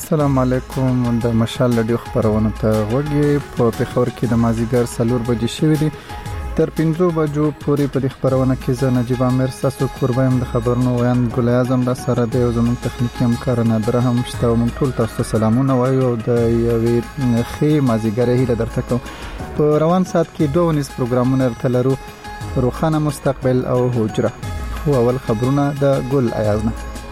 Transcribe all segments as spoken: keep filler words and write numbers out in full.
السلام علیکم. د مشال لډیو خبرونه ته وګورئ. په پیښور کې د مازیګر سلور بجې شوې دي. تر پنځو بجو پورې په خبرونه کې زه نجيب امیر تاسو قربایم د خبرونو ویان ګل اعظم را سره د زموږ تخنیکی همکار نادر هم شته. موږ ټول تاسو سلامونه وایو د یوې خې مازیګر هیله درته کوم. په روان سات کې دوه نس پروګرامونه تلرو، روخانه مستقبل او حجره. خو اول خبرونه د ګل اعظم.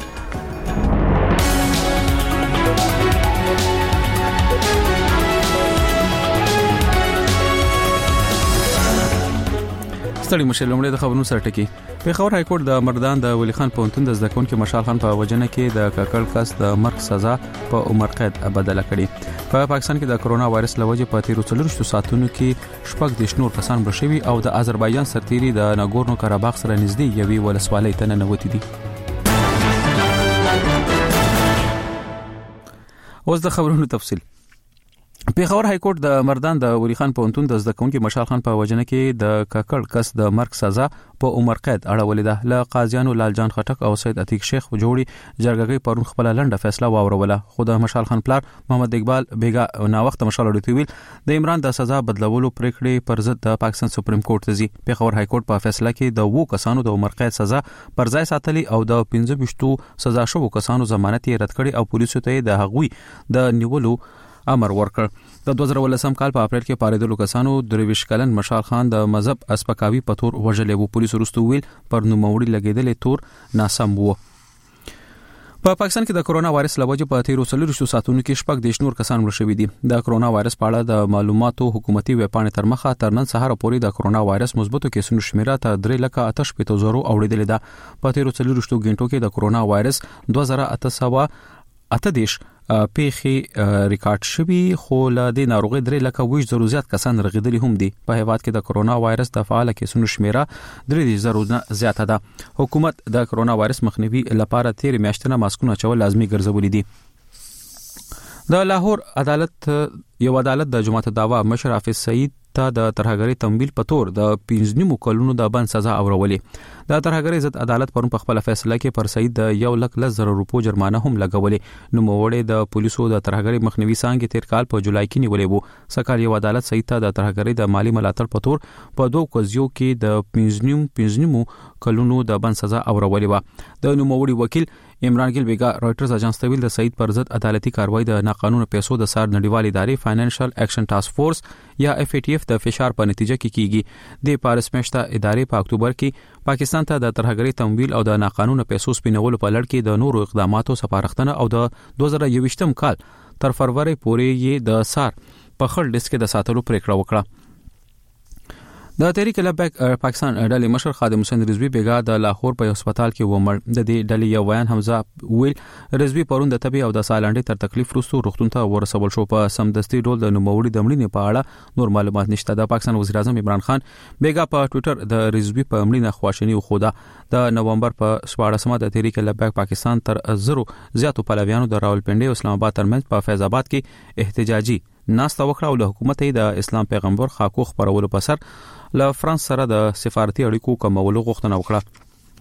ستړي مشل لومړی د خبرونو سره ټکی. پیښور های کورټ د مردان د ولی خان پونتون د ځکون کې مشال خان په وجنه کې د ککړ کس د مرګ سزا په عمر قید بدله کړي. په پا پاکستان کې د کرونا وایرس لوجه په تیرو څلورشتو ساعتونو کې شپږ د شنور کسان مړ شوي او د آذربایجان سرتیري د ناګورنو قرهباغ سره نږدې یوې ولسوالۍ ته ننوتي دي. اوس د خبرونو تفصیل. پیښور های کورټ د مردان د ولی خان پونتون د ځکونکو مشال خان په وجنه کې د ککړ کس د مرګ سزا په عمر قید اړولې ده. ل قاضیانو لال جان خټک او سید عتیق شیخ جوړي جرګګي پرون خپل لنډه فیصله واوروله. خو د مشال خان پلار محمد اقبال بیګا نا وخت مشال اړوي ویل د عمران د سزا بدلولو پریکړې پر ضد د پاکستان سپریم کورټ ته ځي. پیښور های کورټ په فیصله کې د وو کسانو د عمر قید سزا پر ځای ساتلي او د پنځه ویشتو سزا شوو کسانو ضمانت یې رد کړي او پولیسو ته د هغوی د نیولو امر ورکړ. د دوه زره ولسم کال په اپریل کې پاریدلو کسانو درویش کلن مشال خان د مذهب اسپکاوي په تور وژلې وو. پولیسو وروسته ویل پر نوموړي لګیدلې تور ناسم وو. په پاکستان کې د کرونا وایرس لوجه په تیرو څلورشتو ساعتونو کې شپږ د شنور کسان مړ شوي دي. د کرونا وایرس په اړه د معلوماتو حکومتي ویب پاڼې تر مخه تر نن سهار پورې د کرونا وایرس مثبتو کیسونو شمیره ته درې لکه اته شپږ زره اوریدلې ده. په تیرو څلورشتو غنټو کې د کرونا وایرس دوه زره اته سوه اته دیش پیخي ریکارډ شوی، خو له دې ناروغي درې لکه ویش زرو زیات کسان رغیدلي هم دي. په هیواد کې د کرونا وایرس د فعال کیسونو شمیره درې زرو نه زیاته ده. حکومت د کرونا وایرس مخنیوي لپاره تیر میاشتنه ماسکونه چول لازمي ګرځولي دي. د لاهور عدالت یو عدالت د جماعت دعوا مشر حافظ سعید ته د ترهګری تمویل په تور د پنځه نیمو کلونو د بند سزا اورولې. د ترهګری ضد عدالت پرون په خپل فیصله کې پر سعید د یو لک لس زره روپو جرمانه هم لګولې. نو موړې د پولیسو د ترهګری مخنیوي څنګه تیر کال په جولای کې نیولې وو. سکهال یو عدالت سعید ته د ترهګری د مالی ملاتړ په تور په دوه قضیو کې د پنځه نیم پنځه نیمو کلونو د بند سزا اورولې و. د نو موړي وکیل عمران ګل بیګا رويټرز اژانس ته ویل د سعید پر ضد عدالتي کاروایی د ناقانونه پیسو د سار نړیوال ادارې فاینانشل ایکشن ټاسک فورس یا اف ای ټی اف د فشار په نتیجه کې کیږي. د پاریس میاشته ادارې په اکتوبر کې پاکستان ته د ترهګری تمویل او د ناقانونه پیسو سپینولو په لړ کې د نورو اقداماتو سپارښتنه او د دوه زره یوویشتم کال تر فروری پورې یې د سار په خړ لیست کې د ساتلو پریکړه وکړه. د تحریک لبیک پاکستان ډلې مشر خادم حسین رضوی بیګا د لاهور په هسپتال کې ومړ. د دې ډلې یو بیان حمزه ویل رضوی پرون د طبي او د سالانډي تر تکلیف وروسته روغتون ته ورسول شو. په سمدستي ډول د نوموړي د مړینې په اړه نور معلومات نشته. د پاکستان وزیر اعظم عمران خان بیګا په ټوئیټر د رضوی په مړینې خواشینی وښوده. د نومبر په شپاړسمه د تحریک لبیک پاکستان تر زرو زیاتو پلویانو د راولپنډي او اسلام آباد ترمنځ په فیض آباد کې احتجاجي ناسته وکړه او له حکومت د اسلام پیغمبر خاکو خبرولو په سر له فرانس سره د سفارتي اړیکو کمولو غوښتنه وکړه.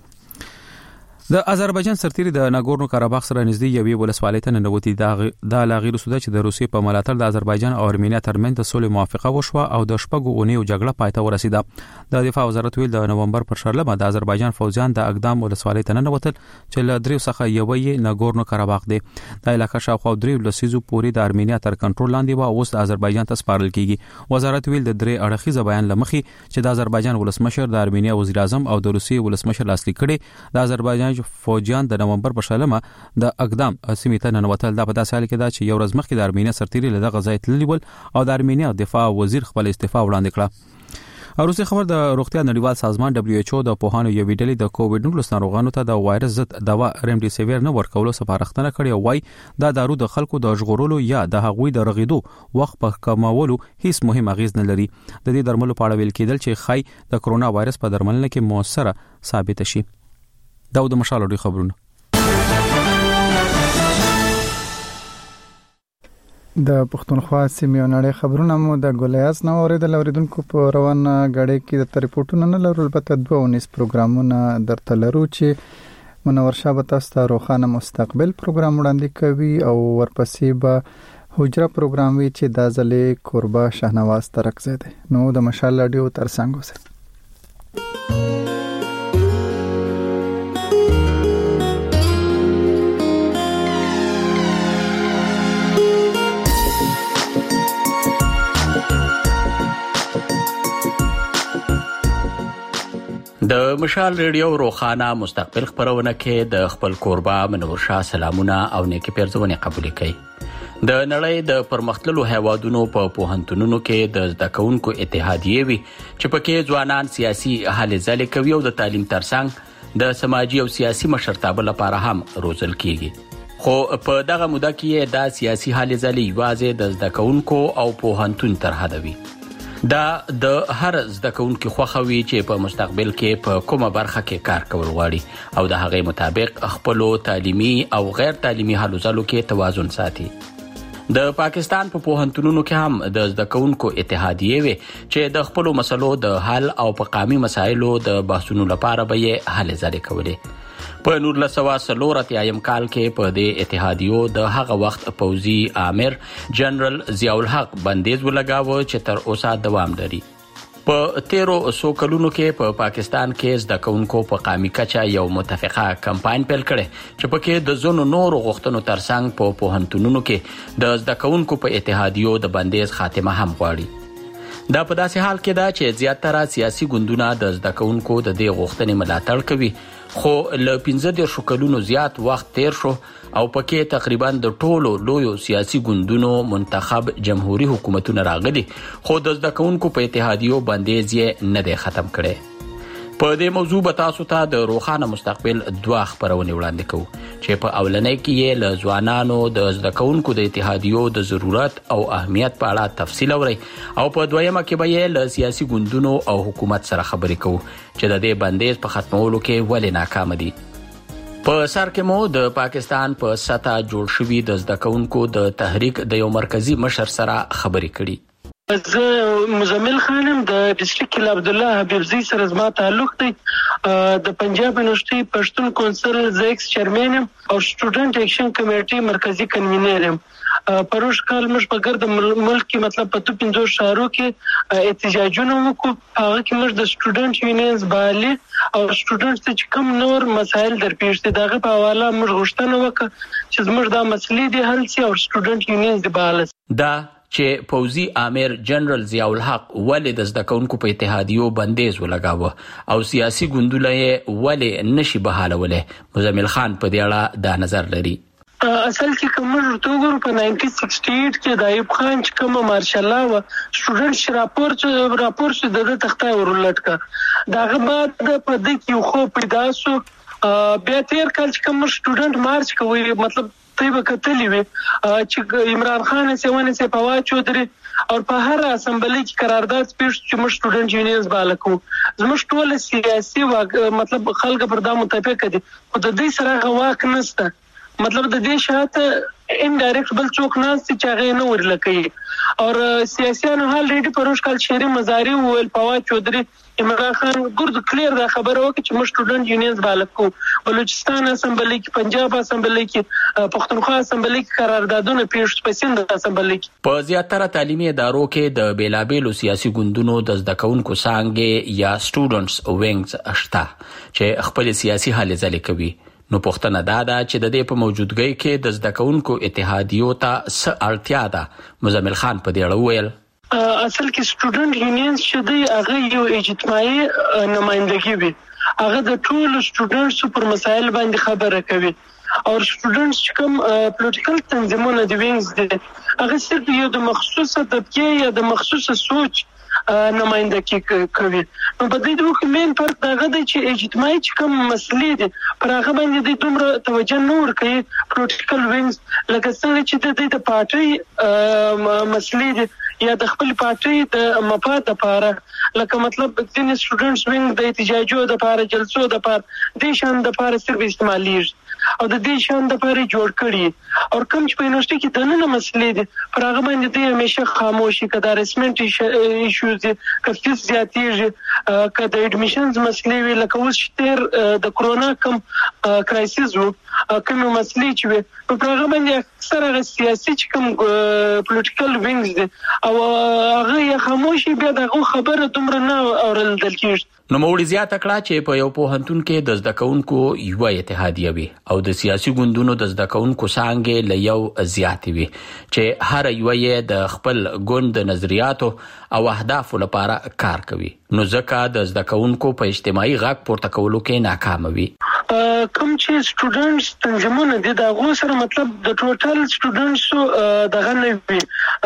د آذربایجان سرتیري د ناګورنو قرهباغ سره نږدې یوې ولسوالۍ ته ننوتي. د لاغیر سوده چې د روسیې په ملاتړ د آذربایجان او ارمینیا ترمنځ د سولې موافقه وشوه او د شپږو اونیو جګړه پای ته ورسیده. د دفاع وزارت ویل د نومبر پر شلمه د آذربایجان فوجیان د اقدام ولسوالۍ ته ننوتل چې له دریو څخه یوه یې ناګورنو قرهباغ دی. د علاقې شاوخوا درې لسیزو پورې د ارمینیا تر کنټرول لاندې و او اوس د آذربایجان ته سپارل کیږي. وزارت ویل د درې اړخیز بیان لمخې چې د آذربایجان ولسمشر د ارمینیا وزیر اعظم او د روسیې ولسمشر لاسلیک کړي د آذربایجان فوجیان د نومبر په شلمه د اقدام سیمې ته ننوتل. دا په داسې حال کې ده چې یو ورځ مخکې د ارمینیا سرتیري له دغه ځای تللي ول او د ارمینیا دفاع وزیر خپل استعفا وړاندې کړه. وروسته خبر د روغتیا نړیوال سازمان دبليو ایچ او د پوهانو یو ډلې د کووډ نولس ناروغانو ته د وایرس ضد دوا ریمډیسیویر نه ورکولو سپارښتنه کړې او وايي دا دارو د خلکو د ژغورلو یا د هغوی د رغیدو وخت په کمولو هیڅ مهم اغیز نه لري. د دې درملو په اړه ویل کېدل چې خای د کرونا وایرس په درملنه کې موثره ثابت شي. دا د مشال لري خبرونه. د پښتونخوا سیمې نړۍ خبرونه مو د ګولیاز نو اوریدل اوریدونکو په روانه غړې کې د ریپورتونو نه لرل. البته دوه ونیس پروګرامونه درته لرو چې منور شاه به تاسو ته روخانه مستقبل پروګرام وړاندې کوي او ورپسې به حجره پروګرام وی چې د ځلې قربا شهنواز ترکزه ده. نو د مشال رادیو ترڅنګ اوسه. د مشال ریډیو روخانه مستقبل خبرونه کې د خپل قربا منور شاه سلامونه او نیکی پیرزونه قبول کړي. د نړۍ د پرمختللو هیوادونو په پوهنتونونو کې د زده کوونکو اتحادیې وي چې پکې ځوانان سیاسي هلې ځلې کوي او د تعلیم ترڅنګ د سماجی او سیاسي مشرتابه لپاره هم روزل کیږي. خو په دغه موده کې د سیاسي هلې ځلې یوازې د زده کوونکو او پوهنتون تر حد وي. دا د هر زده کوونکو خوښوي چې په مستقبل کې په کومه برخه کې کار کول غواړي او د هغې مطابق خپل تعلیمي او غیر تعلیمي هلو ځلو کې توازن ساتي. د پاکستان په پوهنتونونو کې هم د زده کوونکو اتحادیې وي چې د خپل مسلو د حل او په قامي مسایلو د بحثونو لپاره به یې هلې ځلې کولې. په نولس سوه څلور اتیایم کال کې په دې اتحادیو د هغه وخت پوځي آمر جنرال ضیاء الحق بندیز ولګاوه چې تر اوسه دوام لري. په تیرو څو کلونو کې په پا پاکستان کې زده کوونکو په قامي کچه یو متفقه کمپاین پیل کړي چې پکې د ځینو نورو غوښتنو ترڅنګ په پوهنتونونو کې د زده کوونکو په اتحادیو د بندیز خاتمه هم غواړي. دا په داسې حال کې ده چې زیاتره سیاسي ګوندونه د زده کوونکو د دې غوښتنې ملاتړ کوي، خو له پنځه دېرشو کلونو زیات وخت تیر شو او پکې تقریبا د ټولو لویو سیاسي ګوندونو منتخب جمهوریت حکومتونه راغلي، خو د زده کوونکو په اتحادیو بندیز یې نه دی ختم کړی. په دې موضوع به تاسو ته د روخانه مستقبل دوه خبرونه وړاندې کوو چې په اولنۍ کې یې له ځوانانو د زده کوونکو د اتحادیو د ضرورت او اهمیت په اړه تفصیل اورئ او په دویمه کې به یې له سیاسي ګوندونو او حکومت سره خبرې کوو چې د دې بندیز په ختمولو کې ولې ناکام دي. په سر کې مو د پاکستان په سطح جوړ شوي د زده کوونکو د تحریک د یو مرکزی مشر سره خبرې کړي. زه مزمل خانم د ډسټریکټ کل عبدالله حبیبزی سره زما تعلق دی. د پنجاب یونیورسيټي پښتون کونسل زیکس چیرمن او سټوډنټ اکشن کمیټي مرکزی کنوینر یم. پروش کال موږ په ګرد ملک کې مطلب په تو پنځو شهرو کې احتجاجونه وکړو. هغه کې موږ د سټوډنټ یونینز بالي او سټوډنټ چې کوم نور مسایل درپېښ دي دغه په حواله موږ غوښتنه وکړه چې زموږ دا مسلې دي حل شي او سټوډنټ یونینز دي بحال شي. دا چې پوځي آمر جنرال ضیاء الحق ولې د زده کوونکو په اتحادیو بندیز ولګاوه او سیاسي ګوندونه یې ولې نشي بحالولی، مزمل خان په دې اړه دا نظر لري. اصل کې کوم ورته وګورو په ناینټین سکسټي ایټ کې د ایوب خان چې کوم مارشال لا و سټوډنټ چې راپور راپور چې د تختای ورلټ کا داغه بعد په دې کې خو پیدا شو بیا تیر کال چې کوم سټوډنټ مارچ کوي مطلب طيبه کتلی وي چې عمران خان سیوانه سي پوا چودري او په هر اسمبلی کې قرارداد پیښ چې موږ سټوډنټ یونینز بالکو زموږ ټول سیاسي مطلب خلک پر دا متفق دي او د دې سره غواک نشته، مطلب د دې شاته انډایرکټ بل څوک نه چې هغه نه ورلکې او سیاسيانو حال ریډي پروش کال شهري مزاري ول پوا چودري عمران خان ګورد کلیر دا خبره وکړه چې موږ سټوډنټ یونینز بالکو بلوچستان اسمبلی کې پنجاب اسمبلی کې پښتونخوا اسمبلی کې قراردادونه پیښ په سند اسمبلی کې. په زیاتره تعلیمي ادارو کې د بیلابېلو سیاسي ګوندونو د زده کوونکو څانګې یا سټوډنټس وینګز شته چې خپل سیاسي هلې ځلې کوي. نو پوښتنه دا ده چې د دې په موجودګۍ کې د زده کوونکو اتحادیو ته څه اړتیا ده. مزمل خان په دې اړه وویل اصل کې سټوډنټ یونینز چې دی هغه یو اجتماعي نمائندګي وي، هغه د ټولو سټوډنټسو پر مسایل باندې خبره کوي او سټوډنټس چې کوم پولیټیکل تنظیمونه دی وینګز دي هغه صرف یو د مخصوصه طبقه یا د مخصوصه سوچ نمائندګي کوي. نو په دې دوه کې مین فرق دا دی چې اجتماعي چې کوم مسلې دي پر هغه باندې د دومره توجه نه ورکوي پولیټیکل وینګز لکه څنګه چې د پارټي مسلې دي یا د خپل پارټي د مفاد لپاره لکه مطلب ځینې سټوډنټس وینګ د احتجاجو د لپاره جلسو د لپاره د شان د لپاره صرف استعمالي او د دې شان د پاره جوړ کړي او کوم چې په یونیورسيټي کې د نن مسلې دي پر هغه باندې د همیشه خاموشي کده رسمنت ایشوز کفیس زیاتېږي کده اډمیشنز مسلې وی لکه اوس شتر د کرونا کم کرایسیس وو کوم مسلې چې وي په هغه باندې اکثره سیاسي چې کوم پولیټیکل وینګز دي او هغه یې خاموشي بیا دغه خبره دومره نه اورېدل کېږي. نو موړي زیاته کړه چې په یو پوهنتون کې د زده کوونکو یو اتحادیه وي او د سیاسي ګوندونو د زده کوونکو څنګه له یو زیاتې وي چې هر یو یې د خپل ګوند د نظریاتو او اهدافو لپاره کار کوي نو ځکه د زده کوونکو په اجتماعي غږ پورته کولو کې ناکام وي. کوم چې سټوډنټس تنظیمونه دي دا غو سره مطلب د ټوټل سټوډنټس دغه نه وي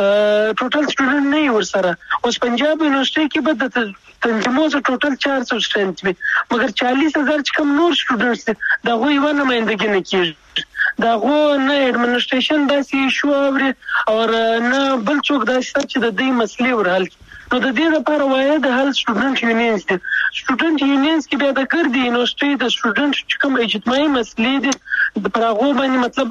ټوټل سټوډنټ نه ور سره اوس پنجاب یونیورسيټي کې به د تنظیمونو سره ټوټل چار سو سټوډنټ وي مګر چالیس هزار چې کوم نور سټوډنټس دا غو یو نمائندګي نه کیږي دا غو نه اډمنسټریشن داسې شو اوري او نه بل څوک داسې چې د دې مسلې ورحل نو د دې لپاره وایي د هل سټوډنټ یونینز دي سټوډنټ یونینز کې بیا د ګردي یونیورسيټي د سټوډنټ چې کوم اجتماعي مسلې دي د پراغو باندې مطلب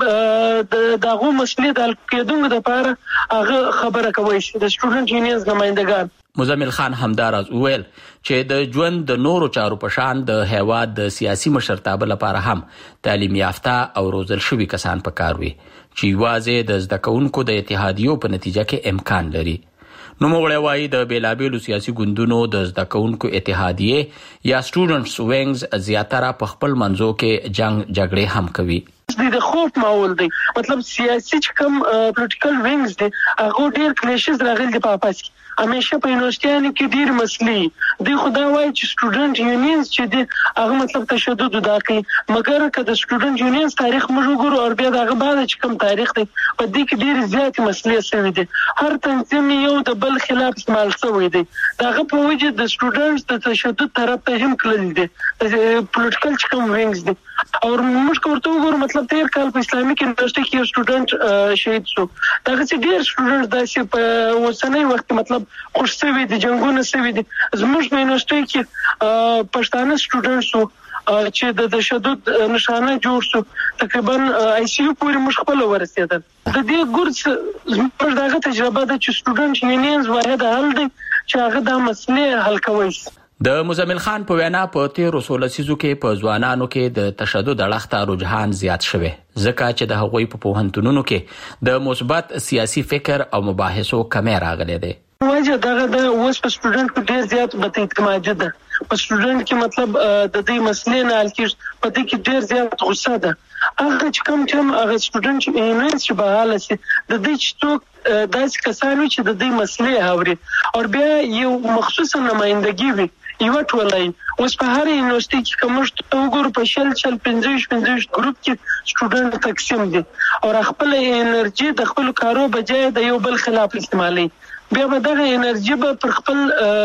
د دغه مسلې د کېدونکو لپاره هغه خبره کوي د سټوډنټ یونینز نمائندګان. مزمل خان همداراز وویل چې د ژوند د نورو چارو په شان د هیواد د سیاسي مشرتابه لپاره هم تعلیم یافته او روزل شوي کسان پکار وي چې واځي د زده کوونکو د اتحادیو په نتیجه کې امکان لري. نو موږ وایي د بیلابیلو سیاسي ګوندونو د زده کوونکو اتحادیه یا سټوډنټس وینګز زیاتره په خپل منځو کې جنگ جګړې هم کوي. د خوف ماحول دی مطلب سیاسي چې کوم پولیټیکل وینګز دي هغه ډیر کلیشز راغلي دي په پاس کې همیشه په یونیورسيټي کې ډیر مسلې دی خدای وایي چې سټوډنټ یونینز چې دي هغه مطلب تشدد ودا کوي مګر که د سټوډنټ یونینز تاریخ موږ وګورو او بیا دغه بعد چې کوم تاریخ دی په دې کې ډیر زیات مسلې شوي دي هر تنظیم یو د بل خلاف استعمال شوی دی دغه په وجه د سټوډنټس د تشدد طرف ته هم کړل دي پولیټیکل چې کوم وینګز دي او موږ کومته وګورو مطلب تیر کال په اسلامي یونیورسيټي کې سټوډنټ شهید شو دغه چې ډیر سټوډنټ داسې په اوسنۍ وخت مطلب خوش شوي دي جنگونه شوي دي زموږ په یونیورسيټي کې پښتانه سټوډنټ شو چې د تشدد نشانه جوړ شو تقریبا آی سی یو پورې موږ خپل ورسېدل د دې ګورس زموږ دغه تجربه ده چې سټوډنټ یونینز واحد حل دی چې هغه د مسلې حل کوي. د مزمل خان په وینا په تیرو سوله سیزو کې په ځوانانو کې د تشدد اړخته رجحان زیات شوی ځکه چې د هغوی په پوهنتونونو کې د مثبت سیاسي فکر او مباحثو کمی راغلی دی. وجه دغه د اوس په سټوډنټ کې ډیر زیات بد اعتمادي ده په سټوډنټ کې مطلب د دې مسلې نه حل کېږي په دې کې ډیر زیات غوسه ده هغه چې کوم چې هغه سټوډنټ چې یونینز چې بحاله شي د دې چې څوک داسې کسان وي چې د دې مسلې اوري او بیا یو مخصوصه نمائندګي وي یو ټولای اوس په هر یونیورسيټي کې کومشت وګورو په شل شل پنځه پنځه ګروپ کې سټوډنټ تقسیم دي او خپل انرژي د خپل کارو بجای د یو بل خلاف استعمالي بیا به دغه انرژي به پر خپل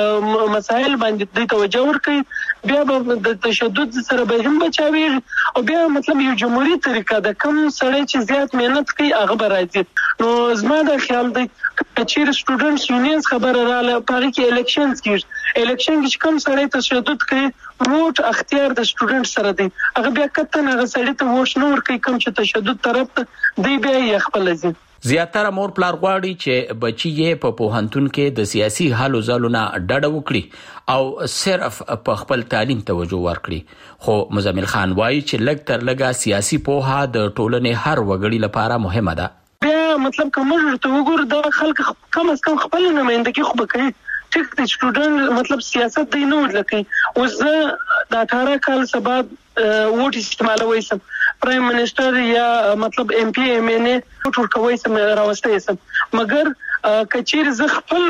مسایل باندې د توجه ورکړي بیا به د تشدد سره به هم بچاوي او بیا مطلب یو جمهوریت طریقه د کم سړی چې زیات مهنت کوي هغه به راځي نو زما د خیال دی چې سټوډنټس یونینز خبره رااله په کې الیکشنز کې الیکشن کې کوم سړی تشدد کوي ووټ اختیار د سټوډنټ سره دی هغه بیا کته هغه سړی ته ووټ نه ورکوي کوم چې تشدد طرف ته دی بیا یې خپل ځي. زیاتره مور پلار غواړي چې بچي یې په پوهنتون کې د سیاسي حالو ځلونه ډډه وکړي او صرف په خپل تعلیم توجه ورکړي خو مزمل خان وایي چې لږ تر لږه سیاسي پوهه د ټولنې هر وګړي لپاره مهمه ده. بیا مطلب کوم ته وګور د خلک کم از کم خپل نمائندګي خو بکړي ټیک د سټوډنټ مطلب سیاست دی نه لکه اوس د اठारह کال سبا ووټ استعمالوي سم پرایم منسٹر یا مطلب ایم پی ایم ان ای ټول کوي سم راوستي سم مګر کچیر ز خپل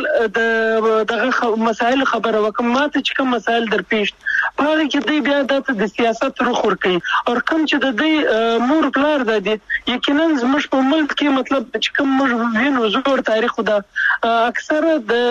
د دغه مسائل خبره وکم ماته چې کوم مسائل در پیش پاره کې دی بیا د سیاست روخ ور کوي او کوم چې د دې مور پلار د دې یقینا زموږ په ملک کې مطلب چې کوم موږ وینو زور تاریخ دا اکثر د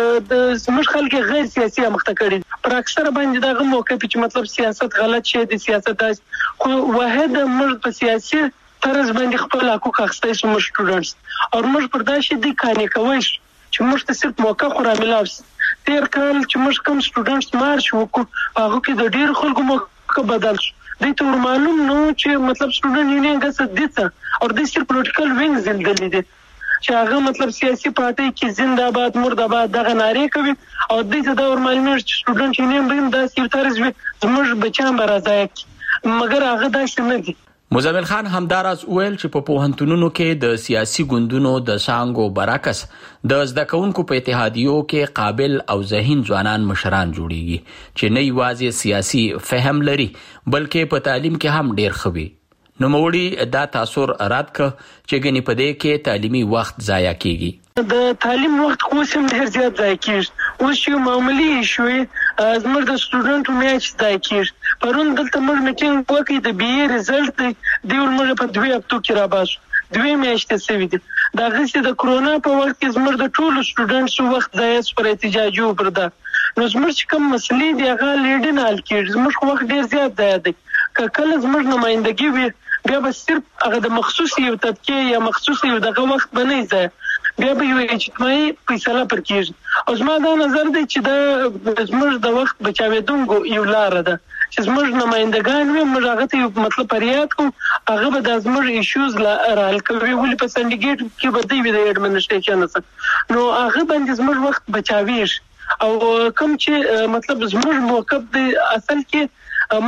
زموږ خلک غیر سیاسي مخته کړي پر اکثر باندې دغه موقع چې مطلب سیاست غلط شي د سیاست داس خو واحد موږ په سیاسي طرز باندې خپل حقوق اخستای شو موږ سټوډنټس او موږ پر داسې دي کاني کوي چې موږ ته صرف موقع خو رامیلاوس تیر کال چې موږ کوم سټوډنټس مارچ وکړو هغه کې د ډیر خلکو موقع بدل شو دوی ته معلوم نو چې مطلب سټوډنټ یونین ګس دته او د سر پولیټیکل وینګ زندلې دي چې هغه مطلب سیاسي پارټي کې زنده‌باد مرده‌باد دغه نارې کوي او دوی ته دا ورمعلومه چې سټوډنټ یونین به دا سیر طرز زموږ بچان به راځي مګر هغه داسې نه دي. مزمل خان همداراز ویل چې په پوهنتونونو کې د سیاسي ګوندونو د سانګو برعکس د زده کوونکو په اتحادیو کې قابل او ذهین ځوانان مشران جوړیږي چې نه یوازې سیاسي فهم لري بلکې په تعلیم کې هم ډیر ښه وي. نوموړي دا تاثر رد ک چې ګنې په دې کې تعلیمي وخت ضایع کیږي. د تعلیم وخت خو سم ډیر زیات ضایع کیږي اوس یو معمولی شوی زموږ د سټوډنټو میچ ضایع کیږي. پرون دلته موږ میټینګ وکړی د بي اي رزلټ دی موږ په دوه هفتو کې را باسو دوی میاشتې سوي دي. دا غوښتي د کرونا په وخت کې زموږ د ټولو سټوډنټسو وخت ضایع پر احتجاج وبرده نو زموږ چې کوم مسلې دی هغه لیډن حل کیږي. زموږ وخت ډیر زیات ضایع دی که کله زموږ نمائندګي وي بیا به صرف هغه د مخصوص یو تدکې یا مخصوص یو دغه وخت بنې ځای بیا به یو اجتماعي فیصله پر کیږي. او زما دا نظر دی چې دا زموږ د وخت بچاوېدونکو یو لاره ده چې زموږ نمائندګان وي موږ هغه ته یو مطلب پریاد کوو هغه به د زموږ ایشوز را حل کوي ولې په سنډیګیټ کې به دی وي د ایډمنسټریشن نو هغه باندې زموږ وخت بچاویږي او کوم چې مطلب زموږ موقف دی اصل کې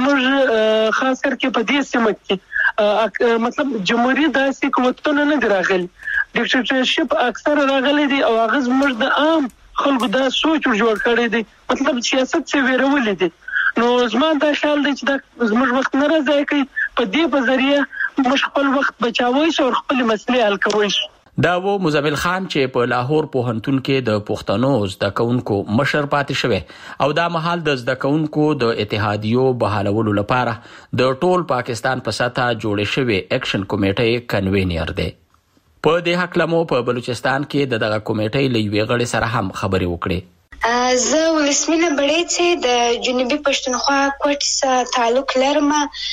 موږ خاص کر کې په دې سیمه کې مطلب جمهوریت داسې قوتونه نه دي راغلي ډیکټیټرشپ اکثر راغلي دي او هغه زموږ د عام خلکو دا سوچ جوړ کړی دی مطلب سیاست څه ویرولې دي. نو زما دا خیال دی چې دا زموږ وخت نه راځي کوي په دې په ذریعہ موږ خپل وخت بچاوي او خپل مسلې حل کوي. دا و مزمل خان چې په لاهور پوهنتون کې د پښتنو زده کوونکو مشر پاتې شوی او دا مهال د زده کوونکو د اتحادیو بحالولو لپاره د ټول پاکستان په سطح جوړې شوی اکشن کمیټې کنوینر دی. په دې حق لمو په بلوچستان کې د دغه کمیټې لوی غړي سره هم خبرې وکړې. زه ولسمینه بړې د جنوبي پښتونخوا کوټ سره تعلق لرم.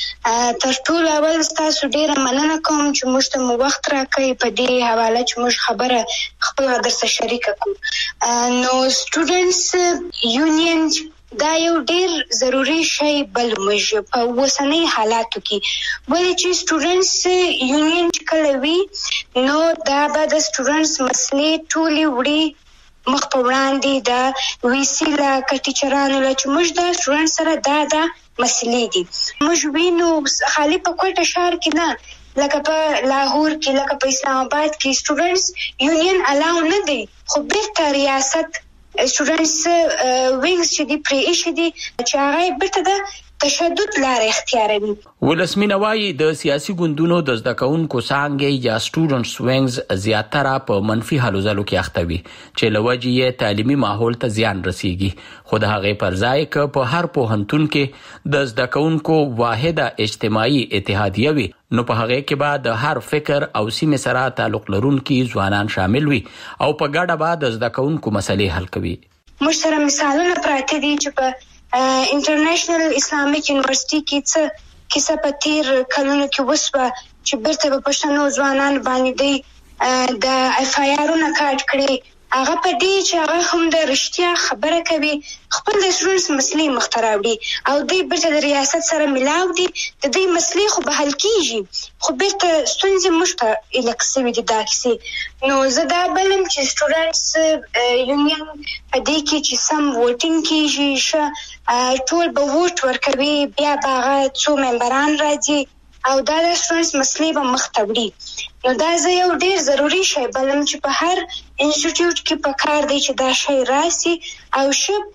تر ټولو اول تاسو ډیره مننه کوم چې موږ ته مو وخت راکړی په دې حواله چې موږ خبره خپل درسره شریک کړو. نو سټوډنټس یونین دا یو ډیر ضروری شی بل موږ په اوسنۍ حالاتو کې ولې چې سټوډنټس یونین کله وی نو دا به د سټوډنټس مسلې ټولې وړي مخ په وړاندې د ویسیلا کټیچرانو له چې موږ د سټوډنټ سره دا دا مسلې دي. موږ وینو خالي په کوټه ښار کې نه لکه په لاهور کې لکه په اسلام آباد کې سټوډنټس یونین الاو نه دی خو بیرته ریاست سټوډنټس وینګز چې دی پرې ایښي دي چې هغه بیرته د تشدد لار اختیاروي. ولسمینه وایي د سیاسي ګوندونو د زده کوونکو څانګې یا سټوډنټس وینګز زیاتره په منفي هلو ځلو کې اخته وي چې له وجې یې تعلیمي ماحول ته زیان رسیږي. خو د هغې پر ځای که په هر پوهنتون کې د زده کوونکو واحده اجتماعي اتحادیه وي نو په هغې کې به د هر فکر او سیمې سره تعلق لرونکي ځوانان شامل وي او په ګډه به د زده کوونکو مسلې حل کوي. موږ سره مثالونه پراته دي چې په انټرنیشنل اسلامیک یونیورسيټي کې څه کیسه په تیر کلونو کې وسوه چې بیرته په پښتنو ځوانان باندې دی د اف آی آرونه کاټ کړي هغه په دې چې هغه هم د رښتیا خبره کوي خپل د سټوډنټس مسلې مخته راوړي او دوی بیرته د ریاست سره ملاو دي د دوی مسلې خو به حل کیږي خو بیرته ستونزې موږ ته الک سوي دي دا کیسې. نو زه دا بلم چې سټوډنټس یونین په دې کې چې سم ووټینګ کیږي ښه ټول به ووټ ورکوي بیا به هغه څو ممبران راځي او دا د سټوډنټس مسلې به مخته وړي. نو دا زه یو ډیر ضروري شی بلم چې په هر انسټیټیوټ کې په کار دی چې دا شی راسي او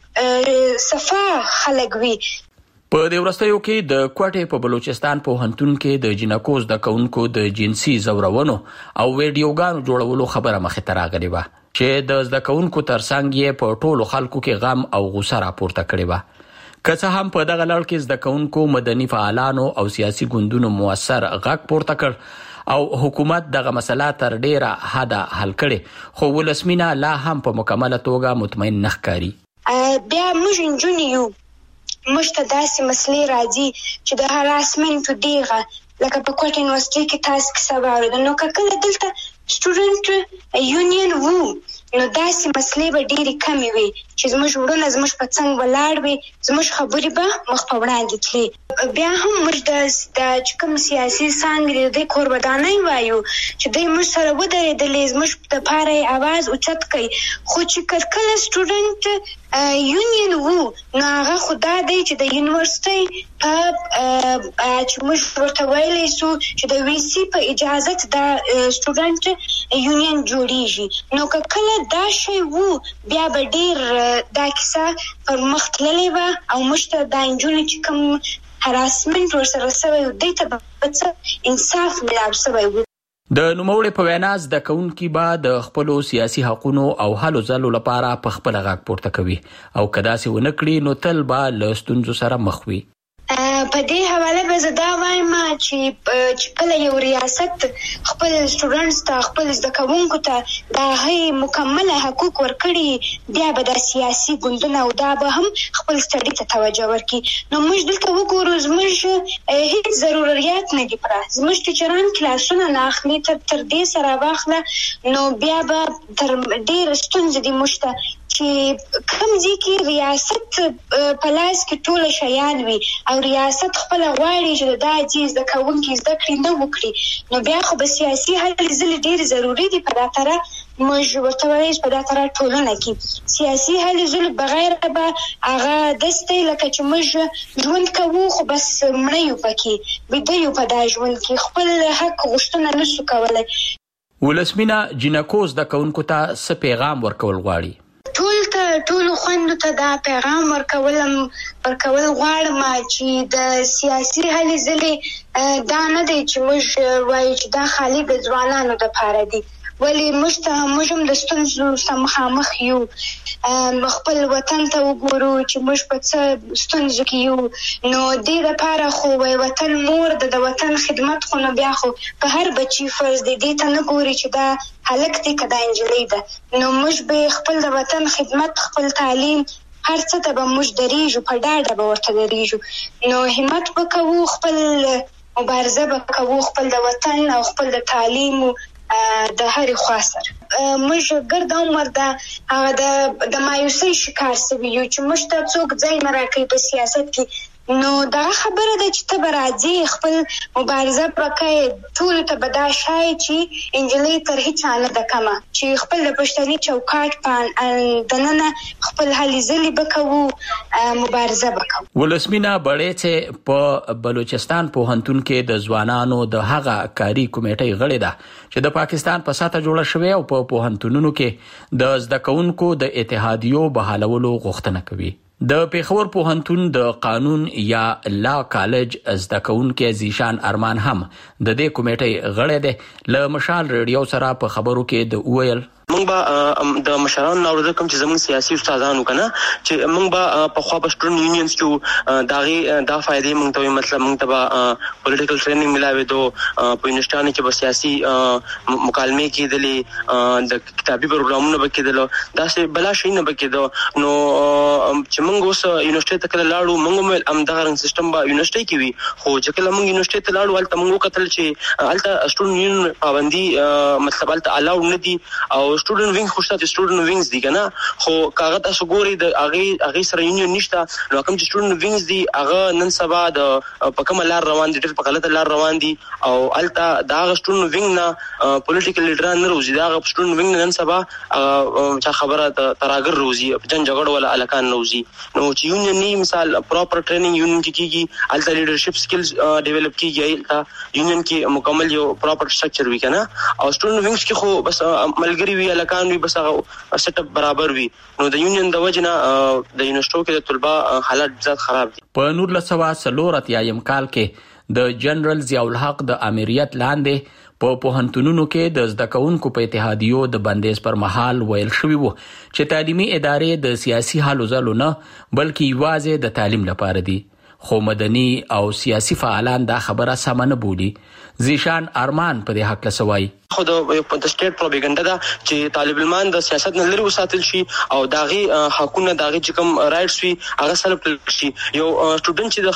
شب صفا خلک وي. په دې وروستیو کې د کوټې په بلوچستان پوهنتون کې د جنکو زده کوونکو د جنسي زورونو او ویډیوګانو جوړولو خبره مخې ته راغلې وه چې د زده کوونکو ترڅنګ یې په ټولو خلکو کې غم او غوسه راپورته کړې وه. که څه هم په دغه لړ کې زده کوونکو مدني فعالانو او سیاسي ګوندونو موثر غږ پورته کړ او حکومت دغه مسله تر ډیره حده حل کړي خو ولسمینه لا هم په مکمله توګه مطمئن نه ښکاري. بیا موږ نجونې یو موږ ته داسې مسلې راځي چې د هراسمنټو دیغه لکه په کوټ یونیورسيټي کې تاسو کیسه واورئ نو که کله دلته سټوډنټ یونین وو نو داسې مسلې به ډېرې کمې وي چې زموږ وروڼه زموږ په څنګ ولاړ وي، زموږ خبرې به مخ په وړاندې تلي. بیا هم موږ د چې کوم سیاسي څانګې دي دوی کوربدانۍ وایو چې دوی موږ سره ودرېدلې، زموږ دپاره یې اواز اوچت کوي. خو چې کله سټوډنټ یونین وو نو هغه خو دا دی چې د یونیورسټۍ په چې موږ ورته ویلی سو چې د وی سي په اجازت دا سټوډنټ یونین جوړیږي. نو که کله دا شی وو بیا به ډېر دا کیسه پر مخ تللې وه او موږ ته دا نجونې چې کوم هراسمنټ ورسره سوی و دوی ته به څه انصاف ملاو سوی و. د نوموړې په وینا زده کوونکي به د خپلو سیاسي حقونو او هلو ځلو لپاره په خپله غږ پورته کوي او که داسې ونه کړي نو تل به له ستونزو سره مخ وي. په دې حواله به زه دا وایم چې کله یو ریاست خپل سټوډنټس ته خپل زده کوونکو ته د هغې مکمله حقوق ورکړي بیا به دا سیاسي ګوندونه او دا به هم خپل سټډي ته توجه ورکړي. نو موږ دلته وګورو زموږ هیڅ ضروريات نه دي پوره، زموږ ټیچران کلاسونه نه اخلي، تر تر دې سره واخله نو بیا به تر ډېره ستونزې دي موږ ته چې کوم ځای کې ریاست په لاس کې ټوله شیان وي او ریاست خپله غواړي چې د دا ځای زده کوونکي زده کړي نه وکړي نو بیا خو به سیاسي هلې ځلې ډېرې ضروري دي. په دا طرح موږ ورته وایو چې په دا طرح ټولنه کې سیاسي هلې ځلې بغیر به هغه داسې دی لکه چې موږ ژوند کوو خو بس مړه یو پکې ویده یو په دا ژوند کې خپل حق غوښتنه نه شو کولی. ولسمینه جینکو زده کوونکو ته څه پیغام ورکول غواړي؟ ټول ته ټولو خویندو ته دا پیغام ورکولم ورکول غواړم چې د سیاسي هلې ځلې دا نه دی چې موږ وایو چې دا خالي د ځوانانو دپاره دي، ولې موږ ته موږ هم د ستونزو سره مخامخ یو. خپل وطن ته وګورو چې موږ په څه ستونزو کې یو، نو دې دپاره خو وایي وطن مور ده، د وطن خدمت خو نو بیا خو په هر بچي فرض دی، دې ته نه ګوري چې دا هلک دی که دا نجلۍ ده. نو موږ به خپل د وطن خدمت خپل تعلیم هر څه ته به موږ درېږو، په ډاډه به ورته درېږو. نو همت به کوو، خپل مبارزه به کوو خپل د وطن او خپل د تعلیم د هرې خوا سره. موږ ګرد عمر د هغه د مایوسۍ شکار سوي یو چې موږ ته څوک ځای نه راکوي په سیاست کې. نو دغه خبره ده چې ته به راځې خپل مبارزه به کوې، ټولو ته به دا ښایي چې نجلۍ تر هېچا نه ده کمه، چې خپل د پښتني چوکاټ په دننه خپل هلې ځلې به کوو، مبارزه به کوو. ولسمینه بړیڅې په بلوچستان پوهنتون کې د ځوانانو د هغه کاري کمیټۍ غړې ده چې د پاکستان په ساته جوړه شوې او په پوهنتونونو کې د زده کوونکو د اتحادیو بحالولو غوښتنه کوي. د پیښور پوهنتون د قانون یا لا کالج زده کوونکی زیشان ارمان هم د دې کمیټې غړی دی. له مشال ریډیو سره په خبرو کې د وویل موږ به د مشرانو نه اورېدل کوم چې زموږ سیاسي استادانو که نه چې موږ به پخوا به سټوډنټ یونینز چې د هغې دا فایدې موږ ته وایي، مطلب موږ ته به پولیټیکل ټریننګ میلاوېدو، په یونیورسټیانو کې به سیاسي مکالمې کېدلې، د کتابي پروګرامونه به کېدلو، داسې بلا شی نه به کېدو. نو چې موږ اوس یونیورسټۍ ته کله لاړو موږ هم ویل همدغه رنګ سیسټم به یونیورسټۍ کې وي، خو چې کله موږ یونیورسټۍ ته لاړو هلته موږ وکتل چې هلته سټوډنټ یونین پابندي مطلب هلته الاؤډ نه دي او سټوډنټ وینګ خو شته چې سټوډنټ وینګز دي که نه، خو که هغه تاسو ګورئ د هغې هغې سره یونین نشته. نو کوم چې سټوډنټ وینګز دي هغه نن سبا د په کومه لار روان دي، ډېر په غلطه لار روان دي او هلته د هغه سټوډنټ وینګ نه پولیټیکل لیډران نه روزي، د هغه سټوډنټ وینګ نه نن سبا چا خبره تراګر روزي، جنګ جګړه والا هلکان نه روزي. نو چې یونین نه مثال پراپر ټریننګ یونین کې کېږي، هلته لیډرشپ سکلز ډیولپ کېږي، هلته یونین کې مکمل یو پراپر سټرکچر وي که نه. او سټوډنټ وینګز کې خو بس ملګري وي، هلکان وي، بس هغه سیټ اپ برابر وي. نو د یونین د وجې نه د یونیورسټو کې د طلبا حالات زیات خراب دي. په نولس سوه څلور اتیایم کال کې د جنرال ضیاء الحق د امریت لاندې په پوهنتونونو کې د زده کوونکو په اتحادیو د بندیز پر مهال ویل شوي وو چې تعلیمي ادارې د سیاسي هلو ځلو نه بلکې یوازې د تعلیم لپاره دي، خو مدني او سیاسي فعالان دا خبره سمه نه بولي، زیشان ارمان په دې حق لسوي. خو د سټیټ پروپاګاندا دا چې طالب علمان د سیاست نه لري وساتل شي او داغي حقونه داغي چې کوم رائټس وي هغه سلب کړل شي. یو سټوډنټ چې د